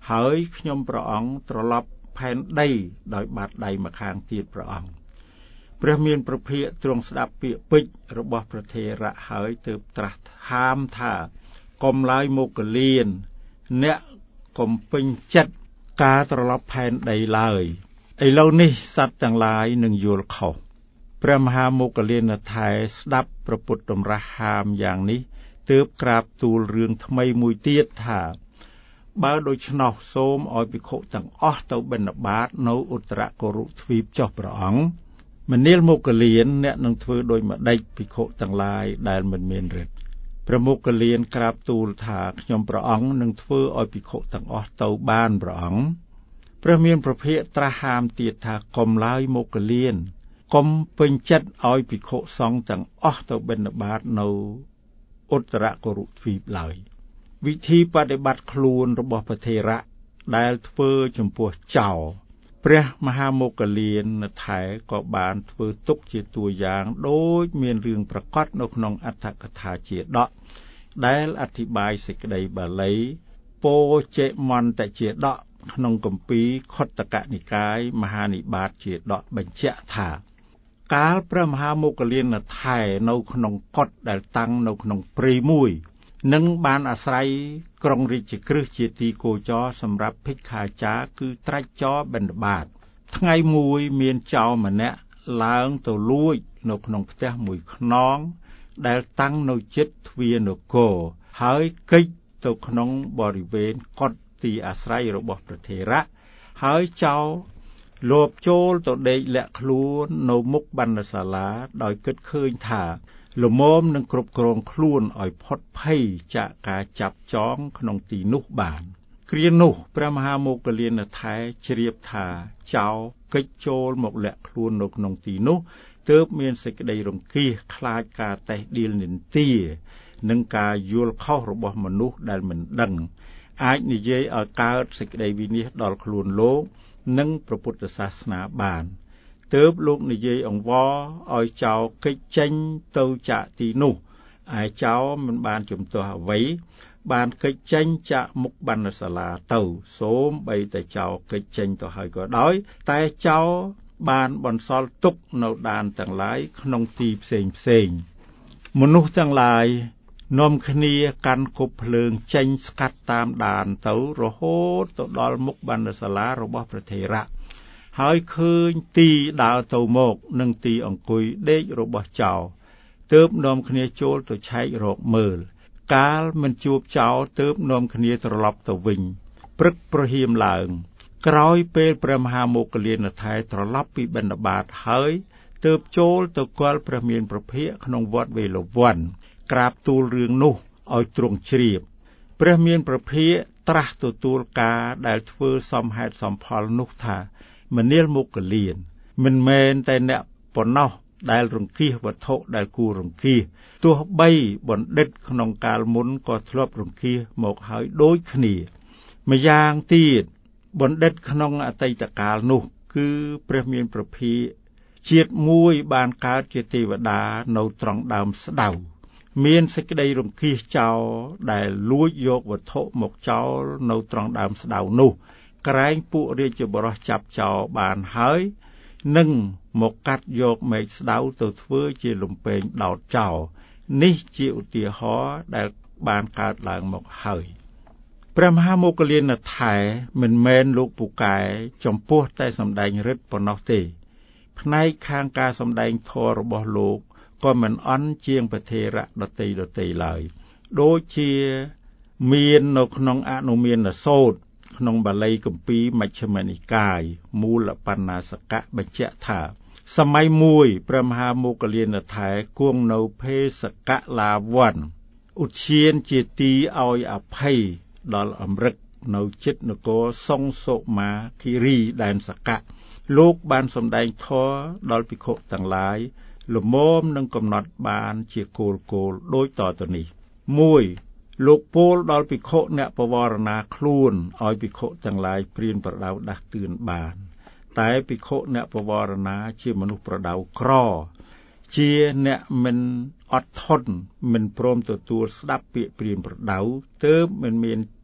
ហើយខ្ញុំព្រះអង្គត្រឡប់ផែនដីដោយបាតដៃម្ខាងទៀតព្រះអង្គព្រះមានប្រភាកទ្រង់ស្ដាប់ពាក្យពេចន៍របស់ព្រះថេរៈហើយទើបត្រាស់ហាមថាកុំឡើយមកកលៀនអ្នកកុំពេញចិត្តការត្រឡប់ផែនដីឡើយឥឡូវនេះសត្វទាំងឡាយនឹងយល់ខុសព្រះមហាមោគលានថែស្ដាប់ព្រះពុទ្ធតម្រាស់ហាមយ៉ាងនេះទើបក្រាបទូលរឿងថ្មីមួយទៀតថាបើដូច្នោះសូមឲ្យភិក្ខុទាំងអស់ទៅបិណ្ឌបាតនៅឧត្តរកុរុទ្វីបចុះព្រះអង្គមនាលមោគលានអ្នកនឹងធ្វើដូចម្ដេចភិក្ខុទាំងឡាយដែលមិនមានឫទ្ធិព្រះមោគលានក្រាបទូលថាខ្ញុំព្រះអង្គនឹងធ្វើឲ្យភិក្ខុទាំងអស់ទៅបានព្រះអង្គព្រះមានប្រភាកត្រាស់ហាមទៀតថាកុំឡើយមោគលានកុំពេញចិត្តឲ្យភិក្ខុសង្ឃទាំងអស់ទៅបិណ្ឌបាតនៅឧត្តរកុរុទ្វីបឡើយវិធីបដិបត្តិខ្លួនរបស់ព្រះថេរៈដែលធ្វើចំពោះចោរព្រះមហាមោគលានថែក៏បានធ្វើទុកជាតួយ៉ាងដូចមានរឿងប្រកបនៅក្នុងអត្ថកថាជាដកដែលអធិប្បាយសេចក្តីបាលីពោចេមន្តជាដកក្នុងគម្ពីរខុទ្ទកនិកាយមហានិបាតជាដកបញ្ជាក់ថាកាលព្រះមហាមោគលានថែនៅក្នុងកុដិដែលតាំងនៅក្នុងព្រៃមួយនឹងបានអាស្រ័យក្រុងរាជក្រឹស្នជាទីគោចរសម្រាប់ភិក្ខាចារ្យគឺត្រាច់ចរបិណ្ឌបាតថ្ងៃមួយមានចៅម្នាក់ឡើងទៅលួចនៅក្នុងផ្ទះមួយខ្នងដែលតាំងនៅជិតទ្វារនគរហើយកិច្ចទៅក្នុងបរិវេណកុដិទីអាស្រ័យរបស់ព្រះថេរៈហើយចៅលបចូលទៅដេកលាក់ខ្លួននៅមុខបណ្ឌសាលាដោយគិតឃើញថាលមមនឹងគ្រប់គ្រងខ្លួនឲ្យផុតភ័យจากការចាប់ចងក្នុងទីនោះបានគ្រានោះព្រះមហាមោគលានថែជ្រាបថាចៅកិច្ចចូលមកលាក់ខ្លួននៅក្នុងទីនោះទើបមានសេចក្តីរង្គៀសខ្លាចការតេះដៀលនិន្ទានិងការយល់ខុសរបស់មនុស្សដែលមិនដឹងអាចនិយាយឲ្យកើតសេចក្តីវិនាសដល់ខ្លួនលោកនិងព្រះពុទ្ធសាសនាបានទើបលោកនិយាយអង្វរឲ្យចៅកិច្ចចេញទៅចាកទីនោះឯចៅមិនបានជំទាស់អ្វីបានកិច្ចចេញចាកមុខបណ្ឌសាលាទៅសូមបីតែចៅកិច្ចចេញទៅហើយក៏ដោយតែចៅបានបន្សល់ទុកនៅដានទាំងឡាយក្នុងទីផ្សេងផ្សេងមនុស្សទាំងឡាយនាំគ្នាកាន់គប់ភ្លើងចេញស្កាត់តាមដានទៅរហូតទៅដល់មុខបណ្ឌសាលារបស់ព្រះថេរៈហើយឃើញទីដើរទៅមកនិងទីអង្គុយដេករបស់ចៅទើបនាំគ្នាចូលទៅឆែករកមើលកាលមិនជួបចៅទើបនាំគ្នាត្រឡប់ទៅវិញព្រឹកប្រហៀមឡើងក្រោយពេលព្រះមហាមោគលានថែត្រឡប់ពីបិណ្ឌបាតហើយទើបចូលទៅគាល់ព្រះមានប្រភាកក្នុងវត្តវេលវ័នក្រាបទូលរឿងនោះឲ្យទ្រង់ជ្រាបព្រះមានប្រភាកត្រាស់ទទួលការដែលធ្វើសមហេតុសមផលនោះថាមនាលមោគលានមិនមែនតែអ្នកប៉ុណ្ណោះដែលរង្គៀសវត្ថុដែលគួររង្គៀសទោះបីបណ្ឌិតក្នុងកាលមុនក៏ធ្លាប់រង្គៀសមកហើយដូចគ្នាម្យ៉ាងទៀតបណ្ឌិតក្នុងអតីតកាលនោះគឺព្រះមានប្រភាកជាតិមួយបានកើតជាទេវតានៅត្រង់ដើមស្ដៅមានសេចក្តីរង្គៀសចោលដែលលួចយកវត្ថុមកចោលនៅត្រង់ដើមស្ដៅនោះក្រែងពួករាជបរិសចាប់ចោលបានហើយនឹងមកកាត់យកមែកស្ដៅទៅធ្វើជាលំពែងដោតចោលនេះជាឧទាហរណ៍ដែលបានកើតឡើងមកហើយព្រះមហាមោគលានថែមិនមែនលោកពូកែចំពោះតែសម្ដែងឫទ្ធិប៉ុណ្ណោះទេផ្នែកខាងការសម្ដែងធម៌របស់លោកក៏មិនអន់ជាងព្រះថេរៈដតីដតីឡើយដូចជាមាននៅក្នុងអនុមានសូត្រក្នុងបាលីគម្ពីរមជ្ឈិមនិកាយមូលបណ្ណាសកៈបញ្ជាក់ថាសម័យមួយព្រះមហាមោគលានថែគង់នៅភេសកលាវ័នឧទ្យានជាទីឲ្យអភ័យដល់អម្រឹកនៅជិតនគរសុងសុមាគិរីដែនសកៈលោកបានសម្ដែងធម៌ដល់ភិក្ខុទាំងឡាយលមមនឹងកំណត់បានជាគោលគោលដូចតទៅនេះមួយលោកពោលដល់ភិក្ខុអ្នកបវរណាខ្លួនឲ្យភិក្ខុទាំងឡាយព្រានប្រដៅដាស់តឿនបានតែភិក្ខុអ្នកបវរណាជាមនុស្សប្រដៅក្រជាអ្នកមិនអត់ធន់មិនព្រមទទួលស្ដាប់ពាក្យព្រានប្រដៅទើបមិនមាន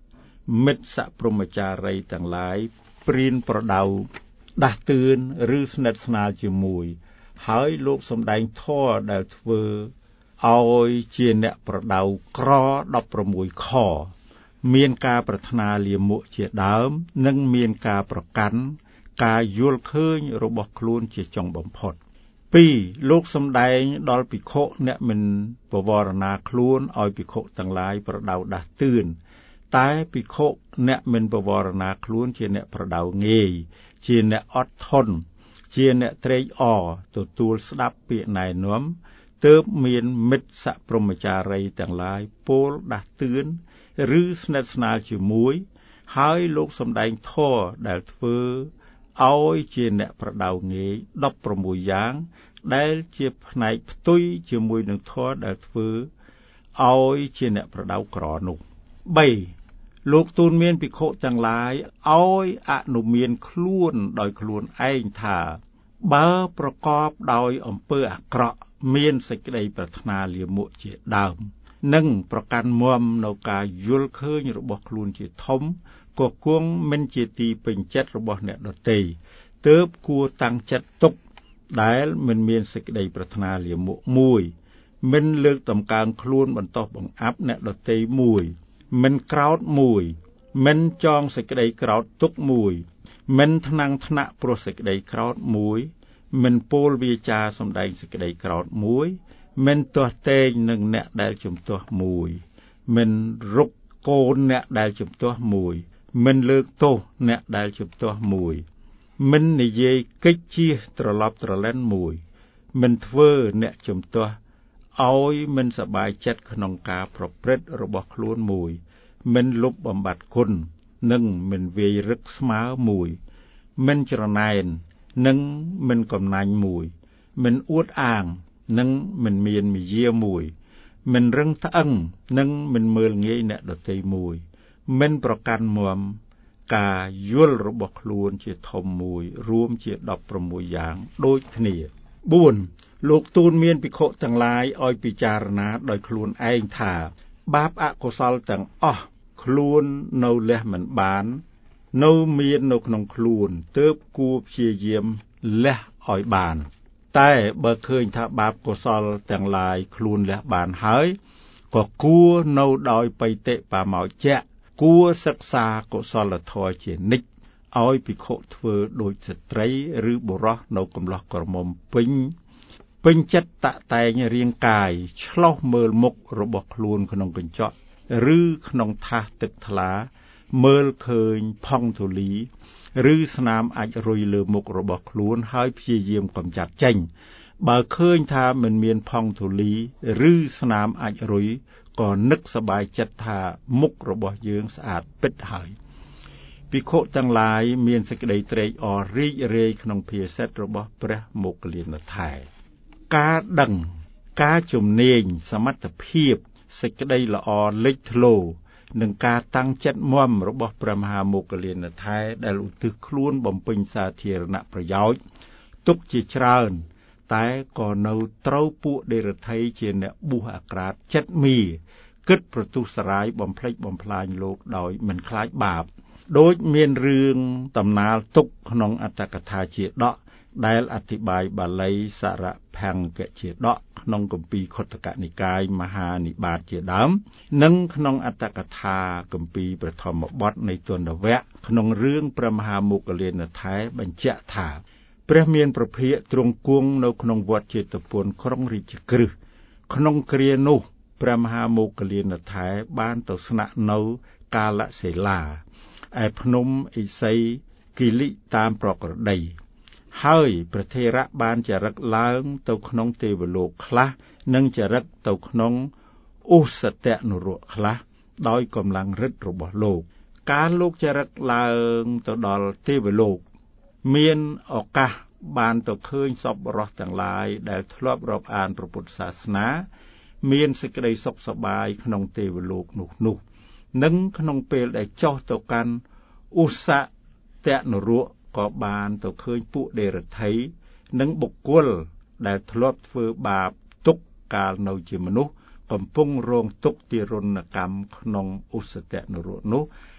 មិត្តសព្រហ្មចារីទាំងឡាយព្រៀនប្រដៅដាស់តឿនឬស្និទ្ធស្នាលជាមួយហើយលោកសម្ដែងធម៌ដែលធ្វើឲ្យជាអ្នកប្រដៅក្រដប់ប្រាំមួយខមានការប្រាថ្នាលាមកជាដើមនិងមានការប្រកាន់ការយល់ឃើញរបស់ខ្លួនជាចុងបំផុតពីរលោកសម្ដែងដល់ភិក្ខុអ្នកមិនពវរណាខ្លួនឲ្យភិក្ខុទាំងឡាយប្រដៅដាស់តឿនតែភិក្ខុអ្នកមិនពវរណាខ្លួនជាអ្នកប្រដៅងាយជាអ្នកអត់ធន់ជាអ្នកត្រេកអរទទួលស្ដាប់ពាក្យណែនាំទើបមានមិត្តសព្រហ្មចារីទាំងឡាយពោលដាស់តឿនឬស្និទ្ធស្នាលជាមួយហើយលោកសម្ដែងធម៌ដែលធ្វើឲ្យជាអ្នកប្រដៅងាយដប់ប្រាំមួយយ៉ាងដែលជាផ្នែកផ្ទុយជាមួយនឹងធម៌ដែលធ្វើឲ្យជាអ្នកប្រដៅក្រនោះបីលោកទូលមានភិក្ខុទាំងឡាយឲ្យអនុមានខ្លួនដោយខ្លួនឯងថាបើប្រកបដោយអំពើអាក្រក់មានសេចក្តីប្រាថ្នាលាមកជាដើមនិងប្រកាន់មាំនៅការយល់ឃើញរបស់ខ្លួនជាធំក៏គង់មិនជាទីពេញចិត្តរបស់អ្នកដទៃទើបគួរតាំងចិត្តទុកដែលមិនមានសេចក្តីប្រាថ្នាលាមកមួយមិនលើកតម្កើងខ្លួនបន្តបង្អាប់អ្នកដទៃមួយមិនក្រោធមួយមិនចងសេចក្តីក្រោធទុកមួយមិនថ្នាំងថ្នាក់ព្រោះសេចក្តីក្រោធមួយមិនពោលវាចាសម្ដែងសេចក្តីក្រោធមួយមិនទាស់ទែងនឹងអ្នកដែលជំទាស់មួយមិនរុកកូនអ្នកដែលជំទាស់មួយមិនលើកទោសអ្នកដែលជំទាស់មួយមិននិយាយកិច្ចជៀសត្រឡប់ត្រឡិនមួយមិនធ្វើអ្នកជំទាស់ឲ្យមិនសប្បាយចិត្តក្នុងការប្រព្រឹត្តរបស់ខ្លួនមួយមិនលុបបំបត្តិគុណនិងមិនវាយរឹកស្មើមួយមិនច្រណែននិងមិនកំណាញ់មួយមិនអួតអាងនិងមិនមានមាយាមួយមិនរឹងត្អឹងនិងមិនមើលងាយអ្នកដទៃមួយមិនប្រកាន់មាំការយល់របស់ខ្លួនជាធំមួយរួមជាដប់ប្រាំមួយយ៉ាងដូចគ្នាបួនលោកទូលមានភិក្ខុទាំងឡាយឲ្យពិចារណាដោយខ្លួនឯងថាបាបអកុសលទាំងអស់ខ្លួននៅលះមិនបាននៅមាននៅក្នុងខ្លួនទើបគួរព្យាយាមលះឲ្យបានតែបើឃើញថាបាបកុសលទាំងឡាយខ្លួនលះបានហើយក៏គួរនៅដោយបៃតិបាមោចៈគួរសិក្សាកុសលធម៌ជានិច្ចឲ្យភិក្ខុធ្វើដូចស្ត្រីឬបុរសនៅកំឡោះក្រមុំពេញពេញចិត្តតាក់តែងរាងកាយឆ្លោះមើលមុខរបស់ខ្លួនក្នុងកញ្ចក់ឬក្នុងថាសទឹកថ្លាមើលឃើញផង់ធូលីឬស្នាមអាចរុយលើមុខរបស់ខ្លួនហើយព្យាយាមកម្ចាត់ចេញបើឃើញថាមិនមានផង់ធូលីឬស្នាមអាចរុយក៏នឹកសប្បាយចិត្តថាមុខរបស់យើងស្អាតពិតហើយភិក្ខុទាំងឡាយមានសេចក្តីត្រេកអររីករាយក្នុងភាសិទ្ធរបស់ព្រះមោគលានថែការដឹងការជំនាញសមត្ថភាពសេចក្តីល្អលេចធ្លោនិងការតាំងចិត្តមាំរបស់ព្រះមហាមោគលានថែដែលឧទ្ទិសខ្លួនបំពេញសាធារណប្រយោជន៍ទុកជាច្រើនតែក៏នៅត្រូវពួកដេរថៃជាអ្នកបុះអាក្រាតចិត្តមីគិតប្រទុសរាយបំផ្លិចបំផ្លាញលោកដោយមិនខ្លាចបាបដូចមានរឿងតំណាលទុកក្នុងអត្តកថាជាដកដែលអធិប្បាយបាលីសារៈផង្គជាដកក្នុងគម្ពីរខុទ្ទកនិកាយមហានិបាតជាដើមនិងក្នុងអត្តកថាគម្ពីរប្រធម្មបទនៃទណ្ឌវគ្គក្នុងរឿងព្រះមហាមោគលានថែបញ្ជាក់ថាព្រះមានប្រភិក្ខទ្រង់គង់នៅក្នុងវត្តចេតពុនក្រុងរាជក្រឹសក្នុងគ្រានោះព្រះមហាមោគលានថែបានទៅស្នាក់នៅកាលសេឡាឯភ្នំឥសីគិលិតាមប្រក្រតីហើយព្រះថេរៈបានចរិតឡើងទៅក្នុងទេវលោកខ្លះនិងចរិតទៅក្នុងឧសតនរៈខ្លះដោយកម្លាំងឫទ្ធិរបស់លោកការលោកចរិតឡើងទៅដល់ទេវលោកមានឱកាសបានទៅឃើញសប្បុរសទាំងឡាយដែលធ្លាប់រាប់អានព្រះពុទ្ធសាសនាមានសេចក្តីសុខសប្បាយក្នុងទេវលោកនោះនោះនិងក្នុងពេលដែលចុះទៅកាន់ឧសតនរៈក៏បានទៅឃើញពួកដេរថៃនិងបុគ្គលដែលធ្លាប់ធ្វើបាបទុក្ខកាលនៅជាមនុស្សកំពុងរងទុក្ខទារុណកម្មក្នុងឧសតនរៈនោះ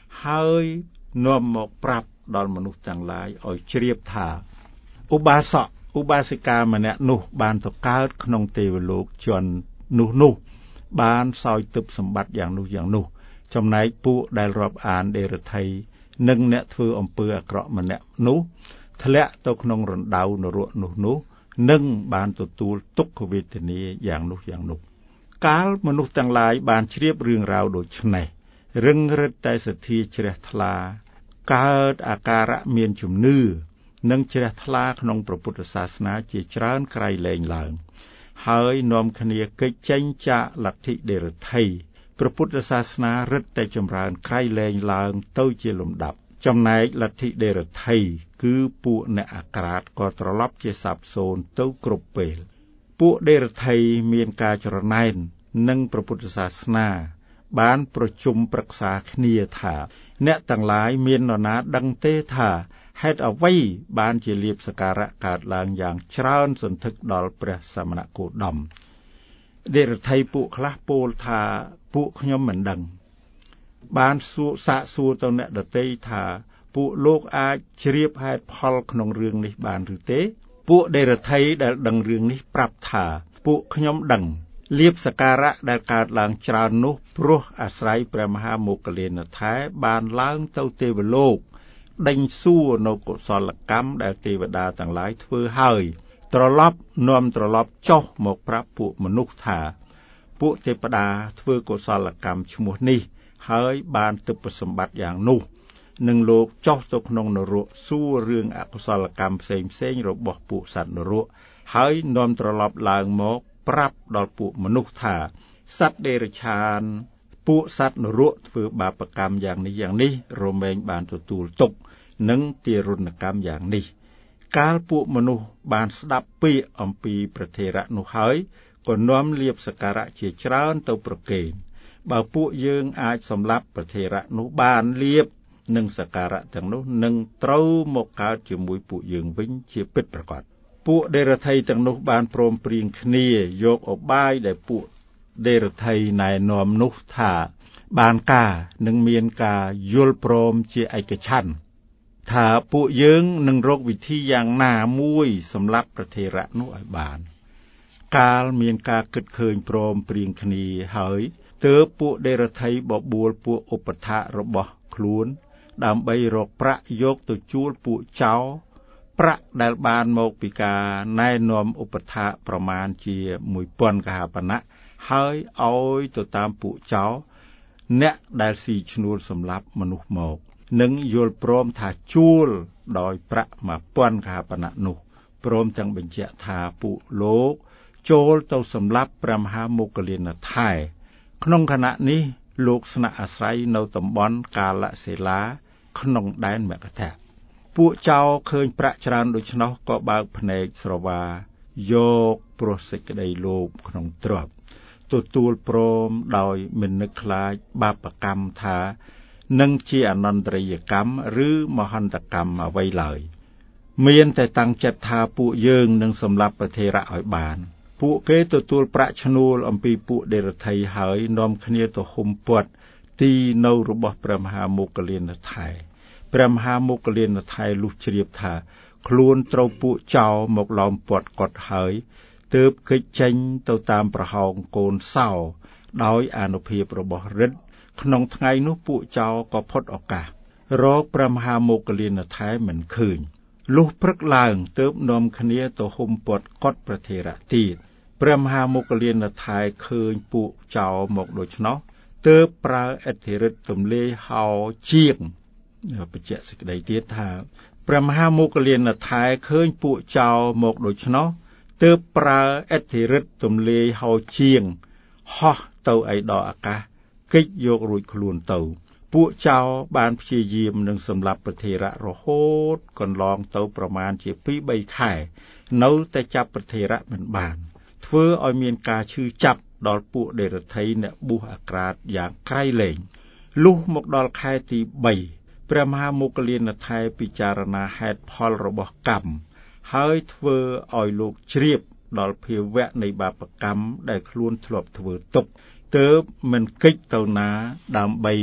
ហើយនាំមកប្រាប់ដល់មនុស្សទាំងឡាយឲ្យជ្រាបថាឧបាសកឧបាសិកាម្នាក់នោះបានទៅកើតក្នុងទេវលោកជាន់នោះនោះបានសោយទិព្វសម្បត្តិយ៉ាងនោះយ៉ាងនោះចំណែកពួកដែលរាប់អានដេរថីនិងអ្នកធ្វើអំពើអាក្រក់ម្នាក់នោះធ្លាក់ទៅក្នុងរណ្ដៅនរកនោះនោះនឹងបានទទួលទុក្ខវេទនាយ៉ាងនោះយ៉ាងនោះកាលមនុស្សទាំងឡាយបានជ្រាបរឿងរ៉ាវដូច្នេះរឹងរិតតែសទ្ធាជ្រះថ្លាកើតអាការៈមានជំនឿនិងជ្រះថ្លាក្នុងព្រះពុទ្ធសាសនាជាច្រើនក្រៃលែងឡើងហើយនាំគ្នាកិច្ចចេញចាកលទ្ធិដេរថីព្រះពុទ្ធសាសនារឹតតែចម្រើនក្រៃលែងឡើងទៅជាលំដាប់ចំណែកលទ្ធិដេរថីគឺពួកអ្នកអាក្រាតក៏ត្រឡប់ជាសាបសូន្យទៅគ្រប់ពេលពួកដេរថីមានការច្រណែននឹងព្រះពុទ្ធសាសនាបានប្រជុំប្រឹក្សាគ្នាថាអ្នកទាំងឡាយមាននរណាដឹងទេថាហេតុអ្វីបានជាលៀបសក្ការៈកើតឡើងយ៉ាងច្រើនសន្ធឹកដល់ព្រះសមណគោតមដេរថីពួកខ្លះពោលថាពួកខ្ញុំមិនដឹងបានសួរសាកសួរទៅអ្នកដទៃថាពួកលោកអាចជ្រាបហេតុផលក្នុងរឿងនេះបានឬទេពួកដេរថីដែលដឹងរឿងនេះប្រាប់ថាពួកខ្ញុំដឹងលៀបសក្ការៈដែលកើតឡើងច្រើននោះព្រោះអាស្រ័យព្រះមហាមោគលានថែបានឡើងទៅទេវលោកដេញសួរនៅកុសលកម្មដែលទេវតាទាំងឡាយធ្វើហើយត្រឡប់នាំត្រឡប់ចុះមកប្រាប់ពួកមនុស្សថាពួកទេវតាធ្វើកុសលកម្មឈ្មោះនេះហើយបានទិព្វសម្បត្តិយ៉ាងនោះនឹងលោកចុះទៅក្នុងនរកសួររឿងអកុសលកម្មផ្សេងផ្សេងរបស់ពួកសត្វនរកហើយនាំត្រឡប់ឡើងមកប្រាប់ដល់ពួកមនុស្សថាសត្វដេរឆានពួកសត្វនរកធ្វើបាបកម្មយ៉ាងនេះយ៉ាងនេះរមែងបានទទួលទុក្ខនិងទារុណកម្មយ៉ាងនេះកាលពួកមនុស្សបានស្ដាប់ពាក្យអំពីព្រះថេរៈនោះហើយក៏នាំលៀបសក្ការៈជាច្រើនទៅប្រគេនបើពួកយើងអាចសម្លាប់ព្រះថេរៈនោះបានលៀបនិងសក្ការៈទាំងនោះនឹងត្រូវមកកើតជាមួយពួកយើងវិញជាពិតប្រាកដពួកដេរថីទាំងនោះបានព្រមព្រៀងគ្នាយកឧបាយដែលពួកដេរថីណែនាំនោះថាបានការនឹងមានការយល់ព្រមជាឯកច្ឆន្ទថាពួកយើងនឹងរកវិធីយ៉ាងណាមួយសម្រាប់ព្រះថេរៈនោះឲ្យបានកាលមានការគិតឃើញព្រមព្រៀងគ្នាហើយទើបពួកដេរថីបបួលពួកឧបថៈរបស់ខ្លួនដើម្បីរកប្រាក់យកទៅជួលពួកចៅប្រាក់ដែលបានមកពីការណែនាំឧបថៈប្រមាណជាមួយពាន់កហបណៈហើយឲ្យទៅតាមពួកចៅអ្នកដែលស៊ីឈ្នួលសម្លាប់មនុស្សមកនិងយល់ព្រមថាជួលដោយប្រាក់មួយពាន់កហបណៈនោះព្រមទាំងបញ្ជាក់ថាពួកលោកចូលទៅសម្លាប់ព្រះមហាមោគលានថែក្នុងខណៈនេះលោកស្នាក់អាស្រ័យនៅតំបន់កាលសិលាក្នុងដែនមគធៈពួកចៅឃើញប្រាក់ច្រើនដូច្នោះក៏បើកភ្នែកស្រវាយកព្រោះសេចក្តីលោភក្នុងទ្រព្យទទួលព្រមដោយមិននឹកខ្លាចបាបកម្មថានឹងជាអនន្តរិយកម្មឬមហន្តកម្មអ្វីឡើយមានតែតាំងចិត្តថាពួកយើងនឹងសម្លាប់ព្រះថេរៈឲ្យបានពួកគេទទួលប្រាក់ឈ្នួលអំពីពួកដេរថីហើយនាំគ្នាទៅហុំព័ទ្ធទីនៅរបស់ព្រះមហាមោគលានថែព្រះមហាមោគលានថែលុះជ្រាបថាខ្លួនត្រូវពួកចៅមកឡោមព័ទ្ធគាត់ហើយទើបគេចចេញទៅតាមប្រហោងកូនសោដោយអានុភាពរបស់រិទ្ធក្នុងថ្ងៃនោះពួកចៅក៏ផុតឱកាសរកព្រះមហាមោគលានថែមិនឃើញលុះព្រឹកឡើងទើបនាំគ្នាទៅហុំព័ទ្ធកត់ព្រះថេរៈទៀតព្រះមហាមោគលានថែឃើញពួកចៅមកដូច្នោះទើបប្រើឥទ្ធិឫទ្ធិទម្លាយហោជាងបញ្ជាក់សេចក្តីទៀតថាព្រះមហាមោគលានថែឃើញពួកចៅមកដូច្នោះទើបប្រើឥទ្ធិឫទ្ធិទម្លាយហោជាងហោះទៅឯដកអាកាសគេចយករួចខ្លួនទៅពួកចៅបានព្យាយាមនឹងសម្លាប់ព្រះថេរៈរហូតកន្លងទៅប្រមាណជាពីរបីខែនៅតែចាប់ព្រះថេរៈមិនបានធ្វើឲ្យមានការឈឺចាប់ដល់ពួកដេរថីអ្នកបុះអាក្រាតយ៉ាងក្រៃលែងលុះមកដល់ខែទីបីព្រះមហាមោគលានថែពិចារណាហេតុផលរបស់កម្មហើយធ្វើឲ្យលោកជ្រាបដល់ភាវៈនៃបាបកម្មដែលខ្លួនធ្លាប់ធ្វើទុកទើបមិនកិច្ចទៅណាដើម្បី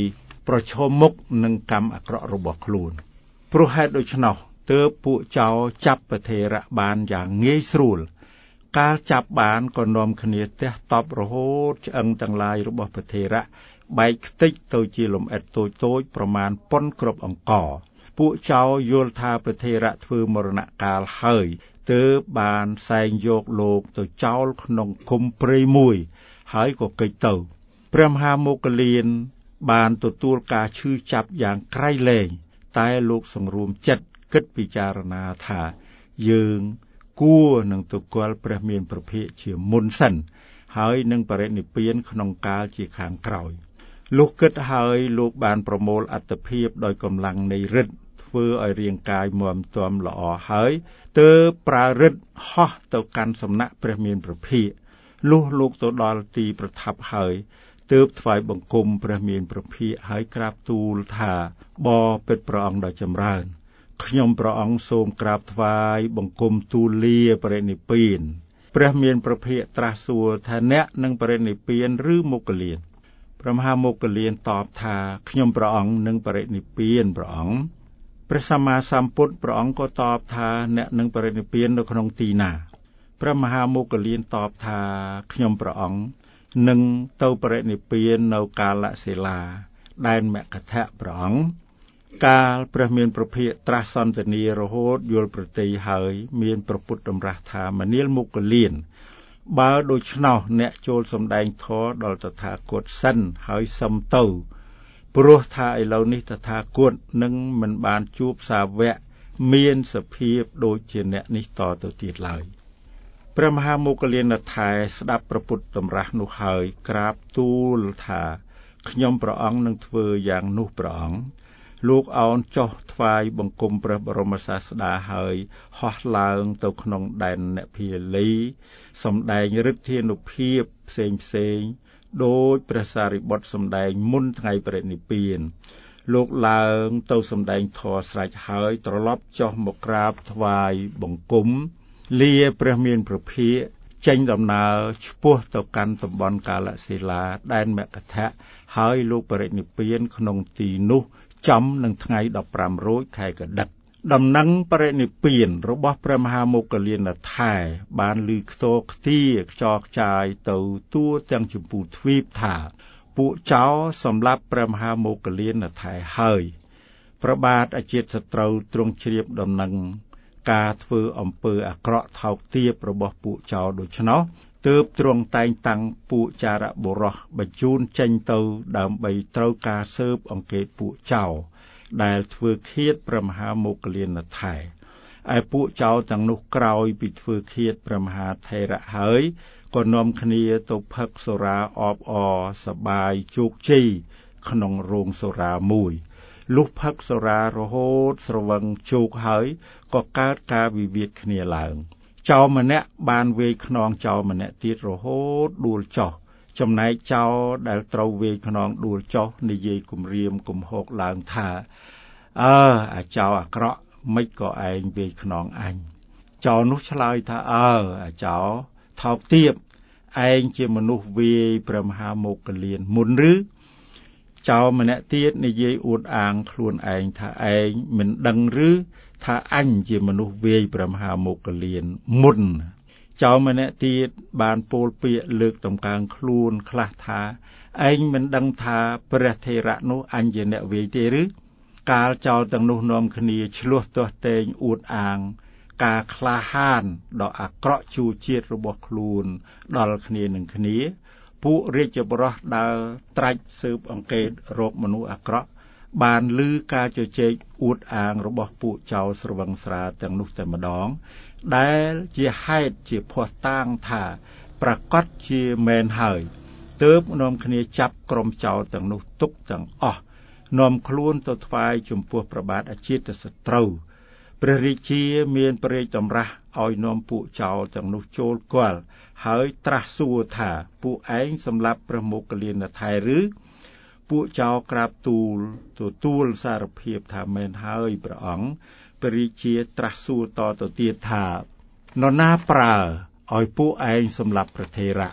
ប្រឈមមុខនឹងកម្មអាក្រក់របស់ខ្លួនព្រោះហេតុដូច្នោះទើបពួកចៅចាប់ព្រះថេរៈបានយ៉ាងងាយស្រួលកាលចាប់បានក៏នាំគ្នាទះតប់រហូតឆ្អឹងទាំងឡាយរបស់ព្រះថេរៈបែកខ្ទេចទៅជាលំអិតតូចតូចប្រមាណប៉ុនគ្រាប់អង្ករពួកចៅយល់ថាព្រះថេរៈធ្វើមរណកាលហើយទើបបានសែងយកលោកទៅចោលក្នុងឃុំព្រៃមួយហើយក៏គេចទៅព្រះមហាមោគលានបានទទួលការឈឺចាប់យ៉ាងក្រៃលែងតែលោកសង្រួមចិត្តគិតពិចារណាថាយើងគួរនឹងទៅគាល់ព្រះមានព្រះភិក្ខជាមុនសិនហើយនឹងបរិនិព្វានក្នុងកាលជាខាងក្រោយលុះគិតហើយលោកបានប្រមូលអត្តភាពដោយកម្លាំងនៃឫទ្ធិធ្វើឲ្យរាងកាយមាំទាំល្អហើយទើបប្រើឫទ្ធិហោះទៅកាន់សំណាក់ព្រះមានព្រះភិក្ខលុះលោកទៅដល់ទីប្រថាប់ហើយទើបថ្វាយបង្គំព្រះមានព្រះភិក្ខហើយក្រាបទូលថាបបិទ្ធព្រះអង្គដ៏ចម្រើនខ្ញុំព្រះអង្គសូមក្រាបថ្វាយបង្គំទូលលាបរិនិព្វានព្រះមានព្រះភិក្ខត្រាស់សួរថាអ្នកនឹងបរិនិព្វានឬមោគលានព្រះមហាមោគលានតបថាខ្ញុំព្រះអង្គនឹងបរិនិព្វានព្រះអង្គព្រះសម្មាសម្ពុទ្ធព្រះអង្គក៏តបថាអ្នកនឹងបរិនិព្វាននៅក្នុងទីណាព្រះមហាមោគលានតបថាខ្ញុំព្រះអង្គនឹងទៅបរិនិព្វាននៅកាលសិលាដែនមគធៈព្រះអង្គកាលព្រះមានព្រះភិក្ខត្រាស់សន្ទនារហូតយល់ប្រតិយហើយមានព្រះពុទ្ធតម្រាស់ថាមនាលមោគលានបើដូច្នោះអ្នកចូលសម្ដែងធម៌ដល់តថាគតសិនហើយសឹមទៅព្រោះថាឥឡូវនេះតថាគតនឹងមិនបានជួបសាវកមានសភាពដូចជាអ្នកនេះតទៅទៀតឡើយព្រះមហាមោគលានថែស្ដាប់ព្រះពុទ្ធតម្រាស់នោះហើយក្រាបទូលថាខ្ញុំព្រះអង្គនឹងធ្វើយ៉ាងនោះព្រះអង្គលោកអោនចុះថ្វាយបង្គំព្រះបរមសាស្តាហើយហោះឡើងទៅក្នុងដែនអ្នកភាលីសម្ដែងឫទ្ធានុភាពផ្សេងផ្សេងដោយព្រះសារីបុត្រសម្ដែងមុនថ្ងៃបរិនិព្វានលោកឡើងទៅសម្ដែងធម៌ស្រេចហើយត្រឡប់ចុះមកក្រាបថ្វាយបង្គំលាព្រះមានព្រះភិក្ខចេញដំណើរឆ្ពោះទៅកាន់តំបន់កាលសិលាដែនមគធៈហើយលោកបរិនិព្វានក្នុងទីនោះចំនឹងថ្ងៃដប់ប្រាំរោចខែកដិកដំណឹងបរិនិព្វានរបស់ព្រះមហាមោគលានថែបានឮខ្ទរខ្ទាខ្ចរខ្ចាយទៅทั่វទាំងជម្ពូទ្វីបថាពួកចៅសម្លាប់ព្រះមហាមោគលានថែហើយព្រះបាទអជាតសត្រូវទ្រង់ជ្រាបដំណឹងការធ្វើអំពើអាក្រក់ថោកទាបរបស់ពួកចៅដូច្នោះទើបទ្រង់តែងតាំងពួកចារបុរសបញ្ជូនចេញទៅដើម្បីត្រូវការស៊ើបអង្កេតពួកចៅដែលធ្វើឃាតព្រះមហាមោគលានថែឯពួកចៅទាំងនោះក្រោយពីធ្វើឃាតព្រះមហាថេរៈហើយក៏នាំគ្នាទៅផឹកសូរាអបអរសប្បាយជោគជ័យក្នុងរោងសូរាមួយលុះផឹកសូរារហូតស្រវឹងជោគហើយក៏កើតការវិវាទគ្នាឡើងចៅម្នាក់បានវាយខ្នងចៅម្នាក់ទៀតរហូតដួលចុះចំណែកចៅដែលត្រូវវាយខ្នងដួលចុះនិយាយគំរាមគំហុកឡើងថាអើអាចៅអាក្រក់មិនក៏ឯងវាយខ្នងអញចៅនោះឆ្លើយថាអើអាចៅថោកទាបឯងជាមនុស្សវាយព្រះមហាមោគលានមុនឬចៅម្នាក់ទៀតនិយាយអួតអាងខ្លួនឯងថាឯងមិនដឹងឬថាអញជាមនុស្សវាយព្រះមហាមោគលានមុនចៅម្នាក់ទៀតបានពោលពាក្យលើកតម្កើងខ្លួនខ្លះថាឯងមិនដឹងថាព្រះថេរៈនោះអញជាអ្នកវាយទេឬកាលចៅទាំងនោះនាំគ្នាឆ្លោះទាស់ទែងអួតអាងការក្លាហានដ៏អាក្រក់ជួជាតិរបស់ខ្លួនដល់គ្នានឹងគ្នាពួករាជបុរសដើរត្រាច់ស៊ើបអង្កេតរកមនុស្សអាក្រក់បានឮការជជែកអួតអាងរបស់ពួកចៅស្រវឹងស្រាទាំងនោះតែម្ដងដែលជាហេតុជាភ័ស្តុតាងថាប្រកាសជាមែនហើយទើបនាំគ្នាចាប់ក្រុមចៅទាំងនោះទុកទាំងអស់នាំខ្លួនទៅថ្វាយចំពោះព្រះបាទអជាតសត្រូវព្រះរាជាមានព្រះរាជតម្រាស់ឲ្យនាំពួកចៅទាំងនោះចូលគាល់ហើយត្រាស់សួរថាពួកឯងសម្លាប់ព្រះមោគលានថែឬពួកចៅក្រាបទូលទទួលសារភាពថាមែនហើយព្រះអង្គព្រះរាជាត្រាស់សួរតទៅទៀតថានរណាប្រើឲ្យពួកឯងសម្លាប់ព្រះថេរៈ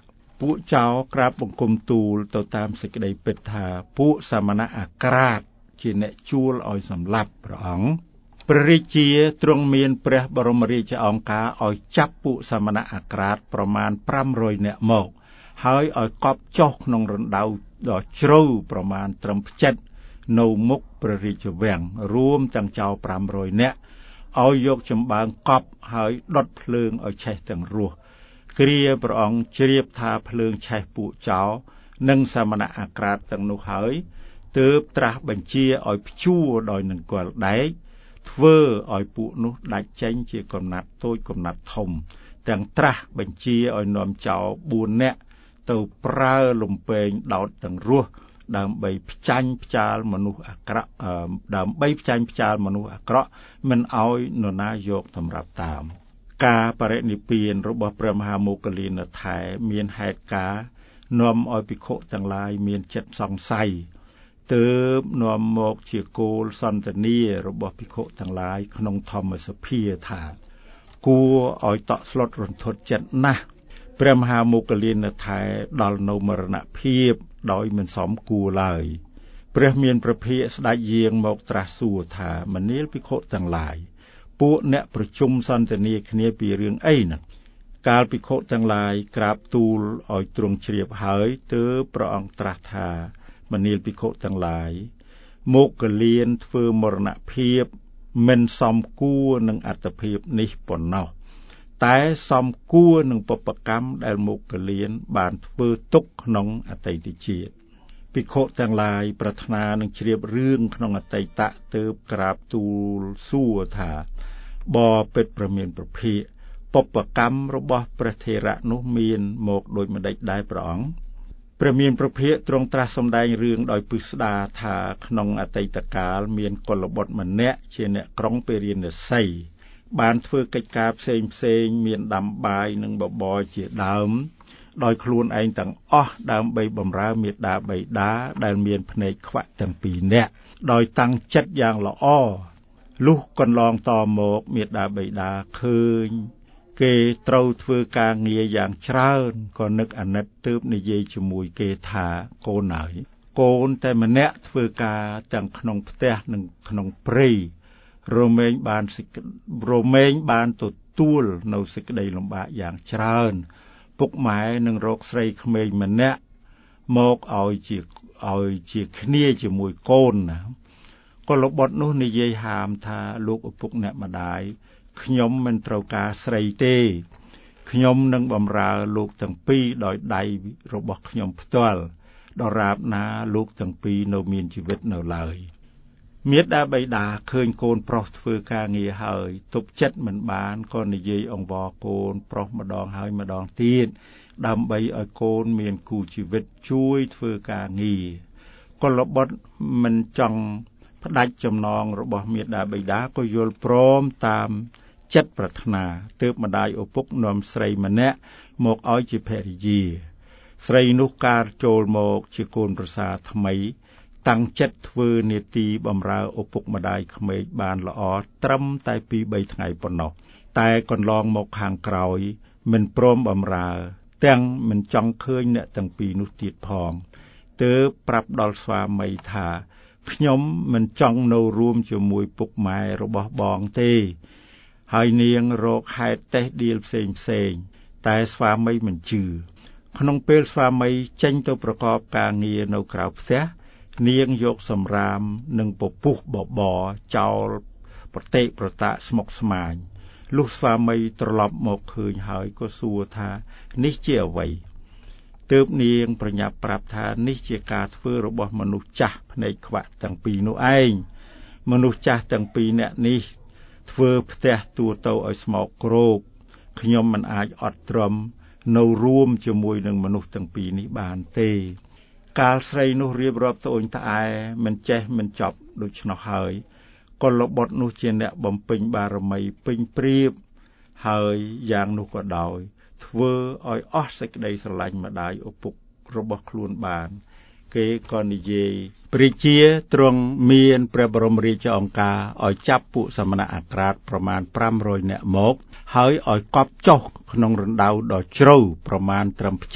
ពួកចៅក្រាបបង្គំទូលទៅតាមសេចក្តីពិតថាពួកសាមណៈអាក្រាតជាអ្នកជួលឲ្យសម្លាប់ព្រះអង្គព្រះរាជាទ្រង់មានព្រះបរមរាជឱកាសឲ្យចាប់ពួកសាមណៈអាក្រាតប្រមាណប្រាំរយនាក់មកហើយឲ្យកប់ចុះក្នុងរណ្ដៅដ៏ជ្រៅប្រមាណត្រឹមផ្ចិតនៅមុខព្រះរាជវាំងរួមទាំងចៅប្រាំរយនាក់ឲ្យយកចម្បាំងកប់ហើយដុតភ្លើងឲ្យឆេះទាំងរស់គ្រាព្រះអង្គជ្រាបថាភ្លើងឆេះពួកចៅនិងសាមណៈអាក្រាតទាំងនោះហើយទើបត្រាស់បញ្ជាឲ្យព្យួរដោយនឹងគល់ដែកធ្វើឲ្យពួកនោះដាច់ចេញជាកំណាត់តូចកំណាត់ធំទាំងត្រាស់បញ្ជាឲ្យនាំចៅបួននាក់ទៅប្រើលំពេងដោតទាំងរស់ដើម្បីផ្ចាញ់ផ្ចាលមនុស្សអាក្រក់ដើម្បីផ្ចាញ់ផ្ចាលមនុស្សអាក្រក់មិនឲ្យនរណាយកសម្រាប់តាមការបរិនិព្វានរបស់ព្រះមហាមោគលានថែមានហេតុការណ៍នាំឲ្យភិក្ខុទាំងឡាយមានចិត្តសង្ស័យទើបនាំមកជាគោលសន្ទនារបស់ភិក្ខុទាំងឡាយក្នុងធម្មសភាថាគួរឲ្យតក់ស្លុតរន្ធត់ចិត្តណាស់ព្រះមហាមោគលានថែដល់នៅមរណភាពដោយមិនសមគួរឡើយព្រះមានព្រះភិក្ខស្ដេចយាងមកត្រាស់សួរថាមនាលភិក្ខុទាំងឡាយពួកអ្នកប្រជុំសន្ទនាគ្នាពីរឿងអីណាកាលភិក្ខុទាំងឡាយក្រាបទូលឲ្យទ្រង់ជ្រាបហើយទើបព្រះអង្គត្រាស់ថាមនាលភិក្ខុទាំងឡាយមោគលានធ្វើមរណភាពមិនសមគួរនឹងអត្តភាពនេះប៉ុណ្ណោះតែសមគួរនឹងបព្វកម្មដែលមោគលានបានធ្វើទុកក្នុងអតីតជាតិភិក្ខុទាំងឡាយប្រាថ្នានឹងជ្រាបរឿងក្នុងអតីតទើបក្រាបទូលសួរថាបបិទ្ធព្រះមានព្រះភិក្ខបព្វកម្មរបស់ព្រះថេរៈនោះមានមកដូចម្ដេចដែរព្រះអង្គព្រះមានព្រះភិក្ខទ្រង់ត្រាស់សម្ដែងរឿងដោយពិស្ដារថាក្នុងអតីតកាលមានកុលបុត្រម្នាក់ជាអ្នកក្រុងពេរាណសីបានធ្វើកិច្ចការផ្សេងផ្សេងមានដាំបាយនិងបបរជាដើមដោយខ្លួនឯងទាំងអស់ដើម្បីបម្រើមាតាបិតាដែលមានភ្នែកខ្វាក់ទាំងពីរនាក់ដោយតាំងចិត្តយ៉ាងល្អលុះកន្លងតមកមាតាបិតាឃើញគេត្រូវធ្វើការងារយ៉ាងច្រើនក៏នឹកអាណិតទើបនិយាយជាមួយគេថាកូនហើយកូនតែម្នាក់ធ្វើការទាំងក្នុងផ្ទះនិងក្នុងព្រៃរមែងបានរមែងបានទទួលនៅសេចក្តីលំបាកយ៉ាងច្រើនពុកម៉ែនឹងរកស្រីក្មេងម្នាក់មកឲ្យជាឲ្យជាគ្នាជាមួយកូនណាកុលបុត្រនោះនិយាយហាមថាលោកឪពុកអ្នកម្ដាយខ្ញុំមិនត្រូវការស្រីទេខ្ញុំនឹងបម្រើលោកទាំងពីរដោយដៃរបស់ខ្ញុំផ្ទាល់ដរាបណាលោកទាំងពីរនៅមានជីវិតនៅឡើយមាតាបិតាឃើញកូនប្រុសធ្វើការងារហើយទប់ចិត្តមិនបានក៏និយាយអង្វរកូនប្រុសម្ដងហើយម្ដងទៀតដើម្បីឲ្យកូនមានគូជីវិតជួយធ្វើការងារកុលបុត្រមិនចង់ផ្ដាច់ចំណងរបស់មាតាបិតាក៏យល់ព្រមតាមចិត្តប្រាថ្នាទើបម្ដាយឪពុកនាំស្រីម្នាក់មកឲ្យជាភរិយាស្រីនោះការចូលមកជាកូនប្រសារថ្មីតាំងចិត្តធ្វើនាទីបម្រើឪពុកម្ដាយក្មេកបានល្អត្រឹមតែពីរបីថ្ងៃប៉ុណ្ណោះតែកន្លងមកខាងក្រោយមិនព្រមបម្រើទាំងមិនចង់ឃើញអ្នកទាំងពីរនោះទៀតផងទើបប្រាប់ដល់ស្វាមីថាខ្ញុំមិនចង់នៅរួមជាមួយពុកម៉ែរបស់បងទេហើយនាងរកហេតុតេះដៀលផ្សេងផ្សេងតែស្វាមីមិនជឿក្នុងពេលស្វាមីចេញទៅប្រកបការងារនៅក្រៅផ្ទះនាងយកសម្រាមនិងពពុះបបរចោលប្រតិប្រតាស្មុកស្មាញលុះស្វាមីត្រឡប់មកឃើញហើយក៏សួរថានេះជាអ្វីទើបនាងប្រញាប់ប្រាប់ថានេះជាការធ្វើរបស់មនុស្សចាស់ភ្នែកខ្វាក់ទាំងពីរនោះឯងមនុស្សចាស់ទាំងពីរនាក់នេះធ្វើផ្ទះទូទៅឲ្យស្មោកគ្រោកខ្ញុំមិនអាចអត់ទ្រាំនៅរួមជាមួយនឹងមនុស្សទាំងពីរនេះបានទេកាលស្រីនោះរៀបរាប់ត្អូញត្អែមិនចេះមិនចប់ដូច្នោះហើយកុលបុត្រនោះជាអ្នកបំពេញបារមីពេញព្រៀបហើយយ៉ាងនោះក៏ដោយធ្វើឲ្យអស់សេចក្តីស្រឡាញ់ម្ដាយឪពុករបស់ខ្លួនបានគេក៏និយាយព្រះជាទ្រង់មានព្រះបរមរាជឱកាសឲ្យចាប់ពួកសាមណៈអាក្រាតប្រមាណប្រាំរយនាក់មកហើយឲ្យកប់ចុះក្នុងរណ្ដៅដ៏ជ្រៅប្រមាណត្រឹមផ្ចិត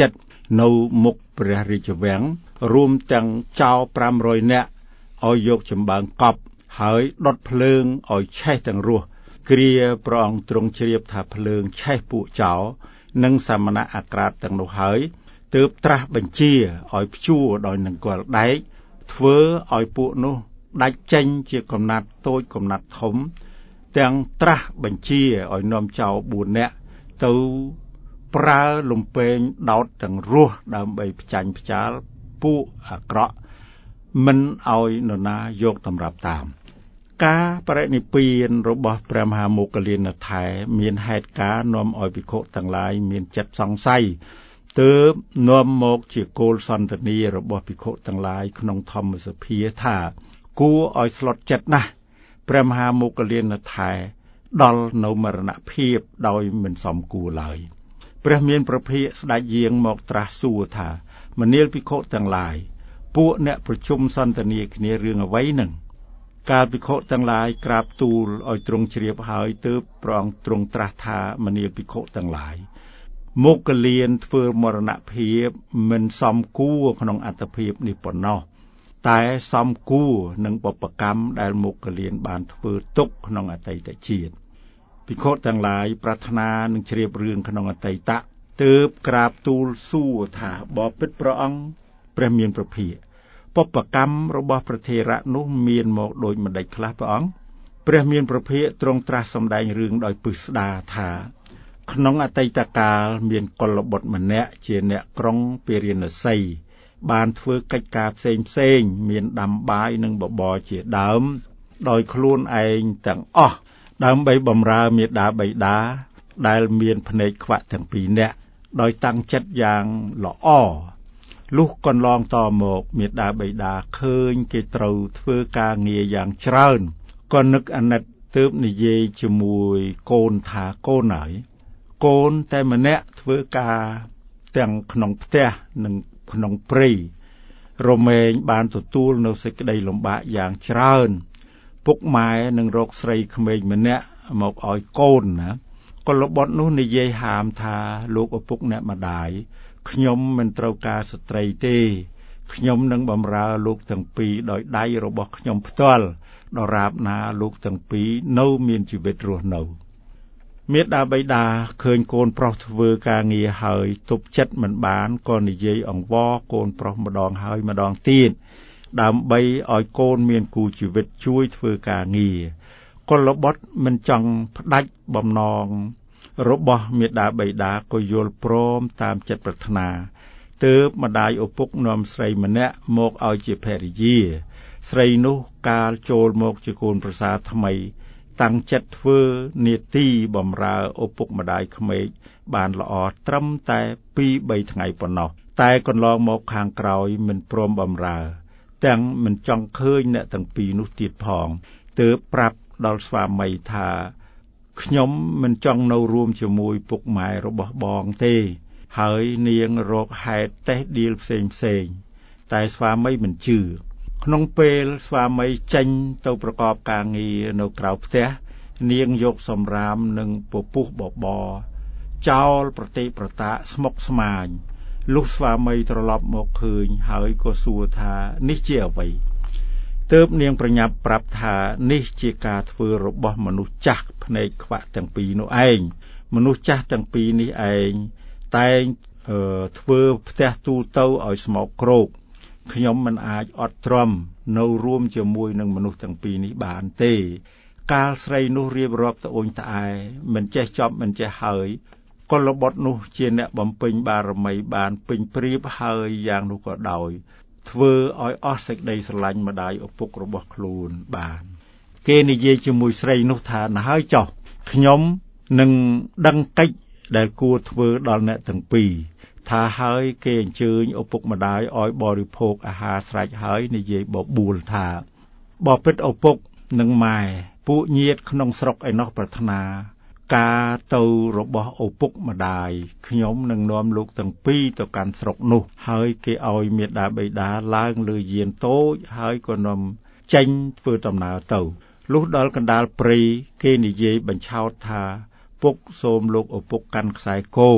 នៅមុខព្រះរាជវាំងរួមទាំងចៅfive hundredនាក់ឲ្យយកចម្បាំងកប់ហើយដុតភ្លើងឲ្យឆេះទាំងរស់គ្រាព្រះអង្គទ្រង់ជ្រាបថាភ្លើងឆេះពួកចៅនិងសាមណៈអាក្រាតទាំងនោះហើយទើបត្រាស់បញ្ជាឲ្យព្យួរដោយនឹងគល់ដែកធ្វើឲ្យពួកនោះដាច់ចេញជាកំណាត់តូចកំណាត់ធំទាំងត្រាស់បញ្ជាឲ្យនាំចៅfourនាក់ទៅប្រើលំពេងដោតទាំងរស់ដើម្បីផ្ចាញ់ផ្ចាលពួកអាក្រក់មិនឲ្យនរណាយកតម្រាប់តាមការបរិនិព្វានរបស់ព្រះមហាមោគលានថែមានហេតុការណ៍នាំឲ្យភិក្ខុទាំងឡាយមានចិត្តសង្ស័យទើបនាំមកជាគោលសន្ទនារបស់ភិក្ខុទាំងឡាយក្នុងធម្មសភាថាគួរឲ្យស្លុតចិត្តណាស់ព្រះមហាមោគលានថែដល់នៅមរណភាពដោយមិនសមគួរឡើយព្រះមានប្រភិក្ខស្ដេចយាងមកត្រាស់សួរថាមនាលភិក្ខុទាំងឡាយពួកអ្នកប្រជុំសន្ទនាគ្នារឿងអ្វីនឹងកាលភិក្ខុទាំងឡាយក្រាបទូលឲ្យទ្រង់ជ្រាបហើយទើបព្រះអង្គទ្រង់ត្រាស់ថាមនាលភិក្ខុទាំងឡាយមោគលានធ្វើមរណភាពមិនសមគួរក្នុងអត្តភាពនេះប៉ុណ្ណោះតែសមគួរនឹងបុព្វកម្មដែលមោគលានបានធ្វើទុកក្នុងអតីតជាតិភិក្ខុទាំងឡាយប្រាថ្នានឹងជ្រាបរឿងក្នុងអតីតទើបក្រាបទូលសួរថាបបិទ្ធព្រះអង្គព្រះមានព្រះភិក្ខបុព្វកម្មរបស់ព្រះថេរៈនោះមានមកដូចម្ដេចខ្លះព្រះអង្គព្រះមានព្រះភិក្ខទ្រង់ត្រាស់សម្ដែងរឿងដោយពិស្ដារថាក្នុងអតីតកាលមានកុលបុត្រម្នាក់ជាអ្នកក្រុងពារាណសីបានធ្វើកិច្ចការផ្សេងផ្សេងមានដាំបាយនិងបបរជាដើមដោយខ្លួនឯងទាំងអស់ដើម្បីបម្រើមាតាបិតាដែលមានភ្នែកខ្វាក់ទាំងពីរនាក់ដោយតាំងចិត្តយ៉ាងល្អលុះកន្លងតមកមាតាបិតាឃើញគេត្រូវធ្វើការងារយ៉ាងច្រើនក៏នឹកអាណិតទើបនិយាយជាមួយកូនថាកូនហើយកូនតែម្នាក់ធ្វើការទាំងក្នុងផ្ទះនិងក្នុងព្រៃរមែងបានទទួលនៅសេចក្តីលំបាកយ៉ាងច្រើនពុកម៉ែនឹងរកស្រីក្មេងម្នាក់មកឲ្យកូនណាកុលបុត្រនោះនិយាយហាមថាលោកឪពុកអ្នកម្ដាយខ្ញុំមិនត្រូវការស្ត្រីទេខ្ញុំនឹងបម្រើលោកទាំងពីរដោយដៃរបស់ខ្ញុំផ្ទាល់ដរាបណាលោកទាំងពីរនៅមានជីវិតរស់នៅមាតាបិតាឃើញកូនប្រុសធ្វើការងារហើយទប់ចិត្តមិនបានក៏និយាយអង្វរកូនប្រុសម្ដងហើយម្ដងទៀតដើម្បីឲ្យកូនមានគូជីវិតជួយធ្វើការងារកុលបុត្រមិនចង់ផ្ដាច់បំណងរបស់មាតាបិតាក៏យល់ព្រមតាមចិត្តប្រាថ្នាទើបម្ដាយឪពុកនាំស្រីម្នាក់មកឲ្យជាភរិយាស្រីនោះកាលចូលមកជាកូនប្រសារថ្មីតាំងចិត្តធ្វើនាទីបម្រើឪពុកម្ដាយក្មេកបានល្អត្រឹមតែពីរបីថ្ងៃប៉ុណ្ណោះតែកន្លងមកខាងក្រោយមិនព្រមបម្រើទាំងមិនចង់ឃើញអ្នកទាំងពីរនោះទៀតផងទើបប្រាប់ដល់ស្វាមីថាខ្ញុំមិនចង់នៅរួមជាមួយពុកម៉ែរបស់បងទេហើយនាងរកហេតុតេះដៀលផ្សេងផ្សេងតែស្វាមីមិនជឿក្នុងពេលស្វាមីចេញទៅប្រកបការងារនៅក្រៅផ្ទះនាងយកសម្រាមនិងពពុះបបរចោលប្រតិប្រតាស្មុកស្មាញលុះស្វាមីត្រឡប់មកឃើញហើយក៏សួរថានេះជាអ្វីទើបនាងប្រញាប់ប្រាប់ថានេះជាការធ្វើរបស់មនុស្សចាស់ភ្នែកខ្វាក់ទាំងពីរនោះឯងមនុស្សចាស់ទាំងពីរនេះឯងតែងធ្វើផ្ទះទូទៅឲ្យស្មោកគ្រោកខ្ញុំមិនអាចអត់ទ្រាំនៅរួមជាមួយនឹងមនុស្សទាំងពីរនេះបានទេកាលស្រីនោះរៀបរាប់ត្អូញត្អែមិនចេះចប់មិនចេះហើយកុលបុត្រនោះជាអ្នកបំពេញបារមីបានពេញព្រៀបហើយយ៉ាងនោះក៏ដោយធ្វើឲ្យអស់សេចក្តីស្រឡាញ់ម្ដាយឪពុករបស់ខ្លួនបានគេនិយាយជាមួយស្រីនោះថាណាហើយចុះខ្ញុំនឹងដឹងកិច្ចដែលគួរធ្វើដល់អ្នកទាំងពីរថាហើយគេអញ្ជើញឪពុកម្ដាយឲ្យបរិភោគអាហារស្រេចហើយនិយាយបបួលថាបបិទ្ធឪពុកនិងម៉ែពួកញាតិក្នុងស្រុកឯណោះប្រាថ្នាការទៅរបស់ឪពុកម្ដាយខ្ញុំនឹងនាំលោកទាំងពីរទៅកាន់ស្រុកនោះហើយគេឲ្យមាតាបិតាឡើងលើយានតូចហើយក៏នាំចេញធ្វើដំណើរទៅលុះដល់កណ្ដាលព្រៃគេនិយាយបញ្ឆោតថាពុកសូមលោកឪពុកកាន់ខ្សែគោ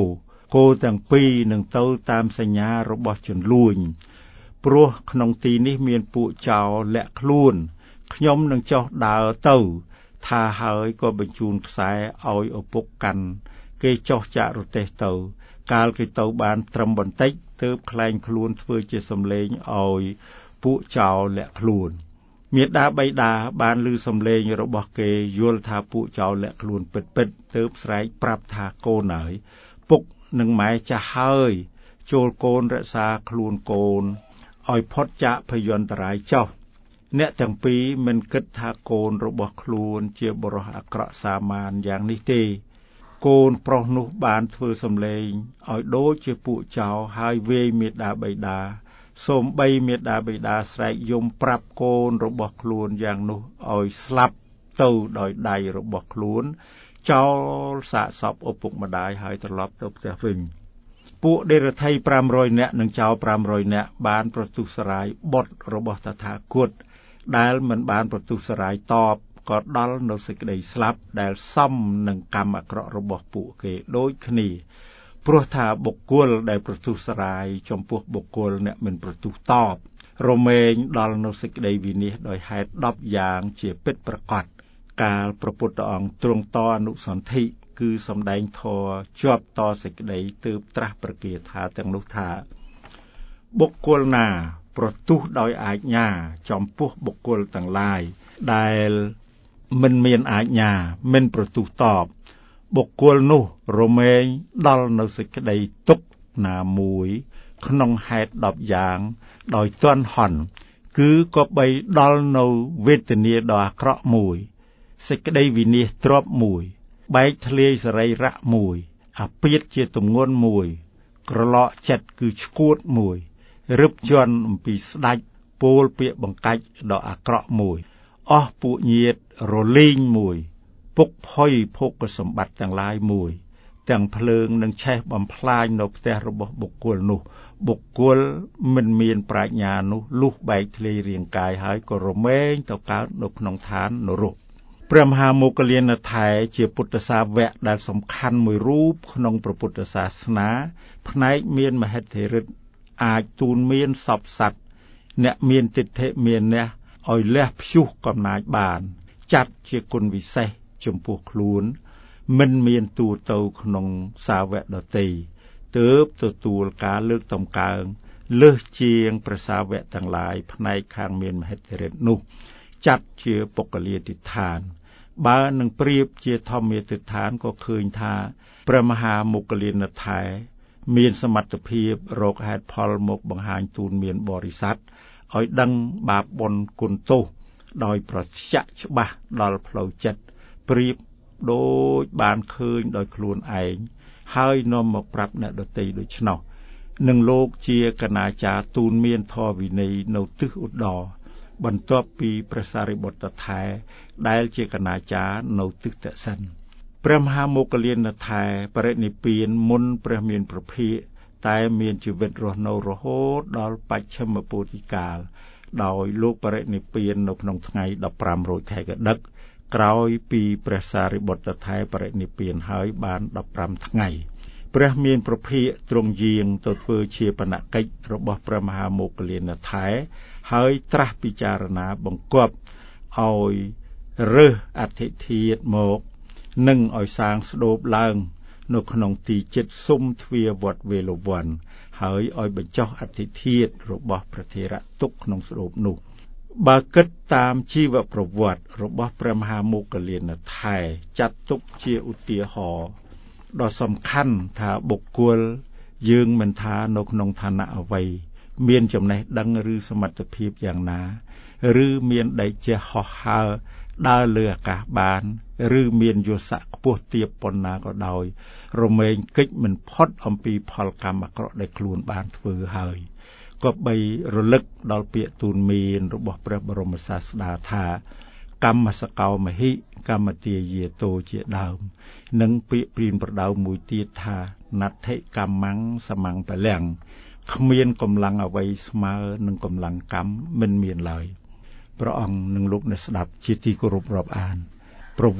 គោទាំងពីរនឹងទៅតាមសញ្ញារបស់ជនលួចព្រោះក្នុងទីនេះមានពួកចោរលាក់ខ្លួនខ្ញុំនឹងចុះដើរទៅថាហើយក៏បញ្ជូនខ្សែឲ្យឪពុកកាន់គេចុះចាក់រទេះទៅកាលគេទៅបានត្រឹមបន្តិចទើបខ្លែងខ្លួនធ្វើជាសំឡេងឲ្យពួកចោរលាក់ខ្លួនមាតាបិតាបានឮសំឡេងរបស់គេយល់ថាពួកចោរលាក់ខ្លួនពិតៗទើបស្រែកប្រាប់ថាកូនហើយពុកនិងម៉ែចាស់ហើយចូលកូនរក្សាខ្លួនកូនឲ្យផុតចាកភយន្តរាយចុះអ្នកទាំងពីរមិនគិតថាកូនរបស់ខ្លួនជាបុរសអាក្រក់សាមានយ៉ាងនេះទេកូនប្រុសនោះបានធ្វើសំឡេងឲ្យដូចជាពួកចោរហើយវាយមាតាបិតាសូម្បីមាតាបិតាស្រែកយំប្រាប់កូនរបស់ខ្លួនយ៉ាងនោះឲ្យស្លាប់ទៅដោយដៃរបស់ខ្លួនចោលសាកសពឪពុកម្ដាយហើយត្រឡប់ទៅផ្ទះវិញពួកដេរថៃប្រាំរយនាក់និងចោរប្រាំរយនាក់បានប្រទុសរាយបុត្ររបស់តថាគតដែលមិនបានប្រទុសរាយតបក៏ដល់នៅសេចក្តីស្លាប់ដែលសមនឹងកម្មអាក្រក់របស់ពួកគេដូចគ្នាព្រោះថាបុគ្គលដែលប្រទុសរាយចំពោះបុគ្គលអ្នកមិនប្រទុតបរមែងដល់នៅសេចក្តីវិនិច្ឆ័យដោយហេតុដប់យ៉ាងជាពិតប្រាកដកាលព្រះពុទ្ធអង្គទ្រង់តអនុសន្ធិគឺសម្ដែងធម៌ជាប់តសេចក្តីទើបត្រាស់ប្រកាសថាទាំងនោះថាបុគ្គលណាប្រទុះដោយអាជ្ញាចំពោះបុគ្គលទាំងឡាយដែលមិនមានអាជ្ញាមិនប្រទុះតបបុគ្គលនោះរមែងដល់នៅសេចក្តីទុក្ខណាមួយក្នុងហេតុដប់យ៉ាងដោយទន់ហន់គឺក៏បីដល់នៅវេទនាដ៏អាក្រក់មួយសេចក្តីវិនាសទ្រព្យមួយបែកធ្លាយសរីរៈមួយអាពាធជាទម្ងន់មួយក្រឡកចិត្តគឺឈួតមួយរឹបជន់អំពីស្ដេចពោលពាក្យបង្កាច់ដ៏អាក្រក់មួយអស់ពួកញាតិរលីងមួយពុកផុយភោគសម្បត្តិទាំងឡាយមួយទាំងភ្លើងនឹងឆេះបំផ្លាញនៅផ្ទះរបស់បុគ្គលនោះបុគ្គលមិនមានប្រាជ្ញានោះលុះបែកធ្លាយរាងកាយហើយក៏រមែងទៅកើតនៅក្នុងឋាននរកព្រះមហាមោគលានថែជាពុទ្ធសាវកដែលសំខាន់មួយរូបក្នុងព្រះពុទ្ធសាសនាផ្នែកមានមហិទ្ធិឫទ្ធិអាចទូនមានសពសត្វអ្នកមានទិដ្ឋិមានះឲ្យលះព្យុះកំណាចបានចាត់ជាគុណវិសេសចំពោះខ្លួនមិនមានទូទៅក្នុងសាវកដទៃទើបទទួលការលើកតម្កើងលើសជាងព្រះសាវកទាំងឡាយផ្នែកខាងមានមហិទ្ធិឫទ្ធិនោះចាត់ជាពុគលាទិដ្ឋានបើនឹងប្រៀបជាធម្មទិដ្ឋានក៏ឃើញថាព្រះមហាមោគលានថែមានសមត្ថភាពរកហេតុផលមកបង្ហាញទូនមានបរិស័ទឲ្យដឹងបាបបុណ្យគុណទោសដោយប្រតិយច្បាស់ដល់ផ្លូវចិត្តប្រៀបដូចបានឃើញដោយខ្លួនឯងហើយនាំមកប្រាប់អ្នកដទៃដូច្នោះនឹងលោកជាកណាចារទូនមានធម៌វិន័យនៅទិសឧត្តរបន្ទាប់ពីព្រះសារីបុត្រថែដែលជាកណាចារនៅទិសទសិនព្រះមហាមោគលានថែបរិនិព្វានមុនព្រះមានប្រភិតែមានជីវិតរស់នៅរហូតដល់បច្ឆិមពោធិកាលដោយលោកបរិនិព្វាននៅក្នុងថ្ងៃដប់ប្រាំរោចខែកដឹកក្រោយពីព្រះសារីបុត្រថែបរិនិព្វានហើយបានដប់ប្រាំថ្ងៃព្រះមានប្រភិទ្រង់យាងទៅធ្វើជាបណកិច្ចរបស់ព្រះមហាមោគលានថែហើយត្រាស់ពិចារណាបង្គាប់ឲ្យរើសអធិធិធមកនិងឲ្យសាងស្ដូបឡើងនៅក្នុងទីជិតស៊ុំទ្វារវត្តវេលវ័នហើយឲ្យបញ្ចុះអធិធិធរបស់ព្រះថេរៈទុកក្នុងស្ដូបនោះបើគិតតាមជីវប្រវត្តិរបស់ព្រះមហាមោគលានថែចាត់ទុកជាឧទាហរណ៍ដ៏សំខាន់ថាបុគ្គលយើងមិនថានៅក្នុងឋានៈអ្វីមានចំណេះដឹងឬសមត្ថភាពយ៉ាងណាឬមានដៃចេះហោះហើរដើរលើអាកាសបានឬមានយស័ក្តិខ្ពស់ទាបប៉ុណ្ណាក៏ដោយរមែងកិច្ចមិនផុតអំពីផលកម្មអាក្រក់ដែលខ្លួនបានធ្វើហើយក៏បីរលឹកដល់ពាក្យទូនមានរបស់ព្រះបរមសាស្តាថាកម្មសកោមហិកម្មទាយាតោជាដើមនិងពាក្យព្រានប្រដៅមួយទៀតថាណដ្ឋិកម្មੰសមੰបលាំងគ្មានកម្លាំងអ្វីស្មើនឹងកម្លាំងកម្មមិនមានឡើយព្រះអង្គនឹងលោកអ្នកស្ដាប់ជាទីគោរពរាប់អានប្រវត្តិ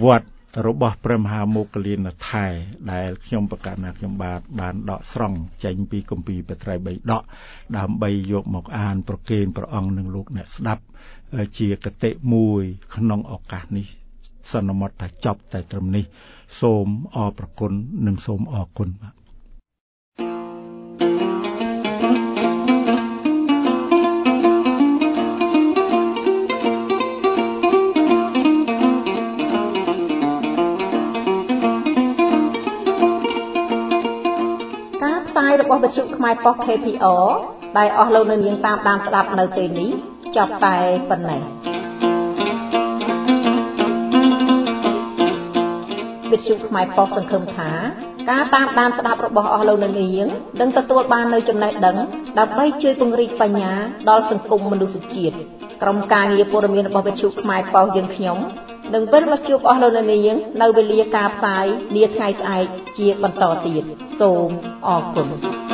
របស់ព្រះមហាមោគលានថែដែលខ្ញុំប្រកាសណាខ្ញុំបាទបានដកស្រង់ចេញពីគម្ពីរពេត្រាយបីដកដើម្បីយកមកអានប្រគេនព្រះអង្គនិងលោកអ្នកស្ដាប់ជាគតិមួយក្នុងឱកាសនេះសន្មតថាចប់តែត្រឹមនេះសូមអរព្រគុណនិងសូមអរគុណបាទរបស់វិទ្យុខ្មែរប៉ុស ខេ ភី អារ ដែលអស់លោកនៅនាងតាមដានស្ដាប់នៅពេលនេះចប់តែប៉ុណ្ណេះវិទ្យុខ្មែរប៉ុសសង្ឃឹមថាការតាមដានស្ដាប់របស់អស់លោកនៅនាងនឹងទទួលបាននូវចំណេះដឹងដើម្បីជួយពង្រីកបញ្ញាដល់សង្គមមនុស្សជាតិក្រុមការងារព័ត៌មានរបស់វិទ្យុខ្មែរប៉ុសយើងខ្ញុំនឹងវិលមកជួបអស់លោកនៅនាងនៅវេលាការផ្សាយនាថ្ងៃស្អែកជាបន្តទៀតសូមអរគុណ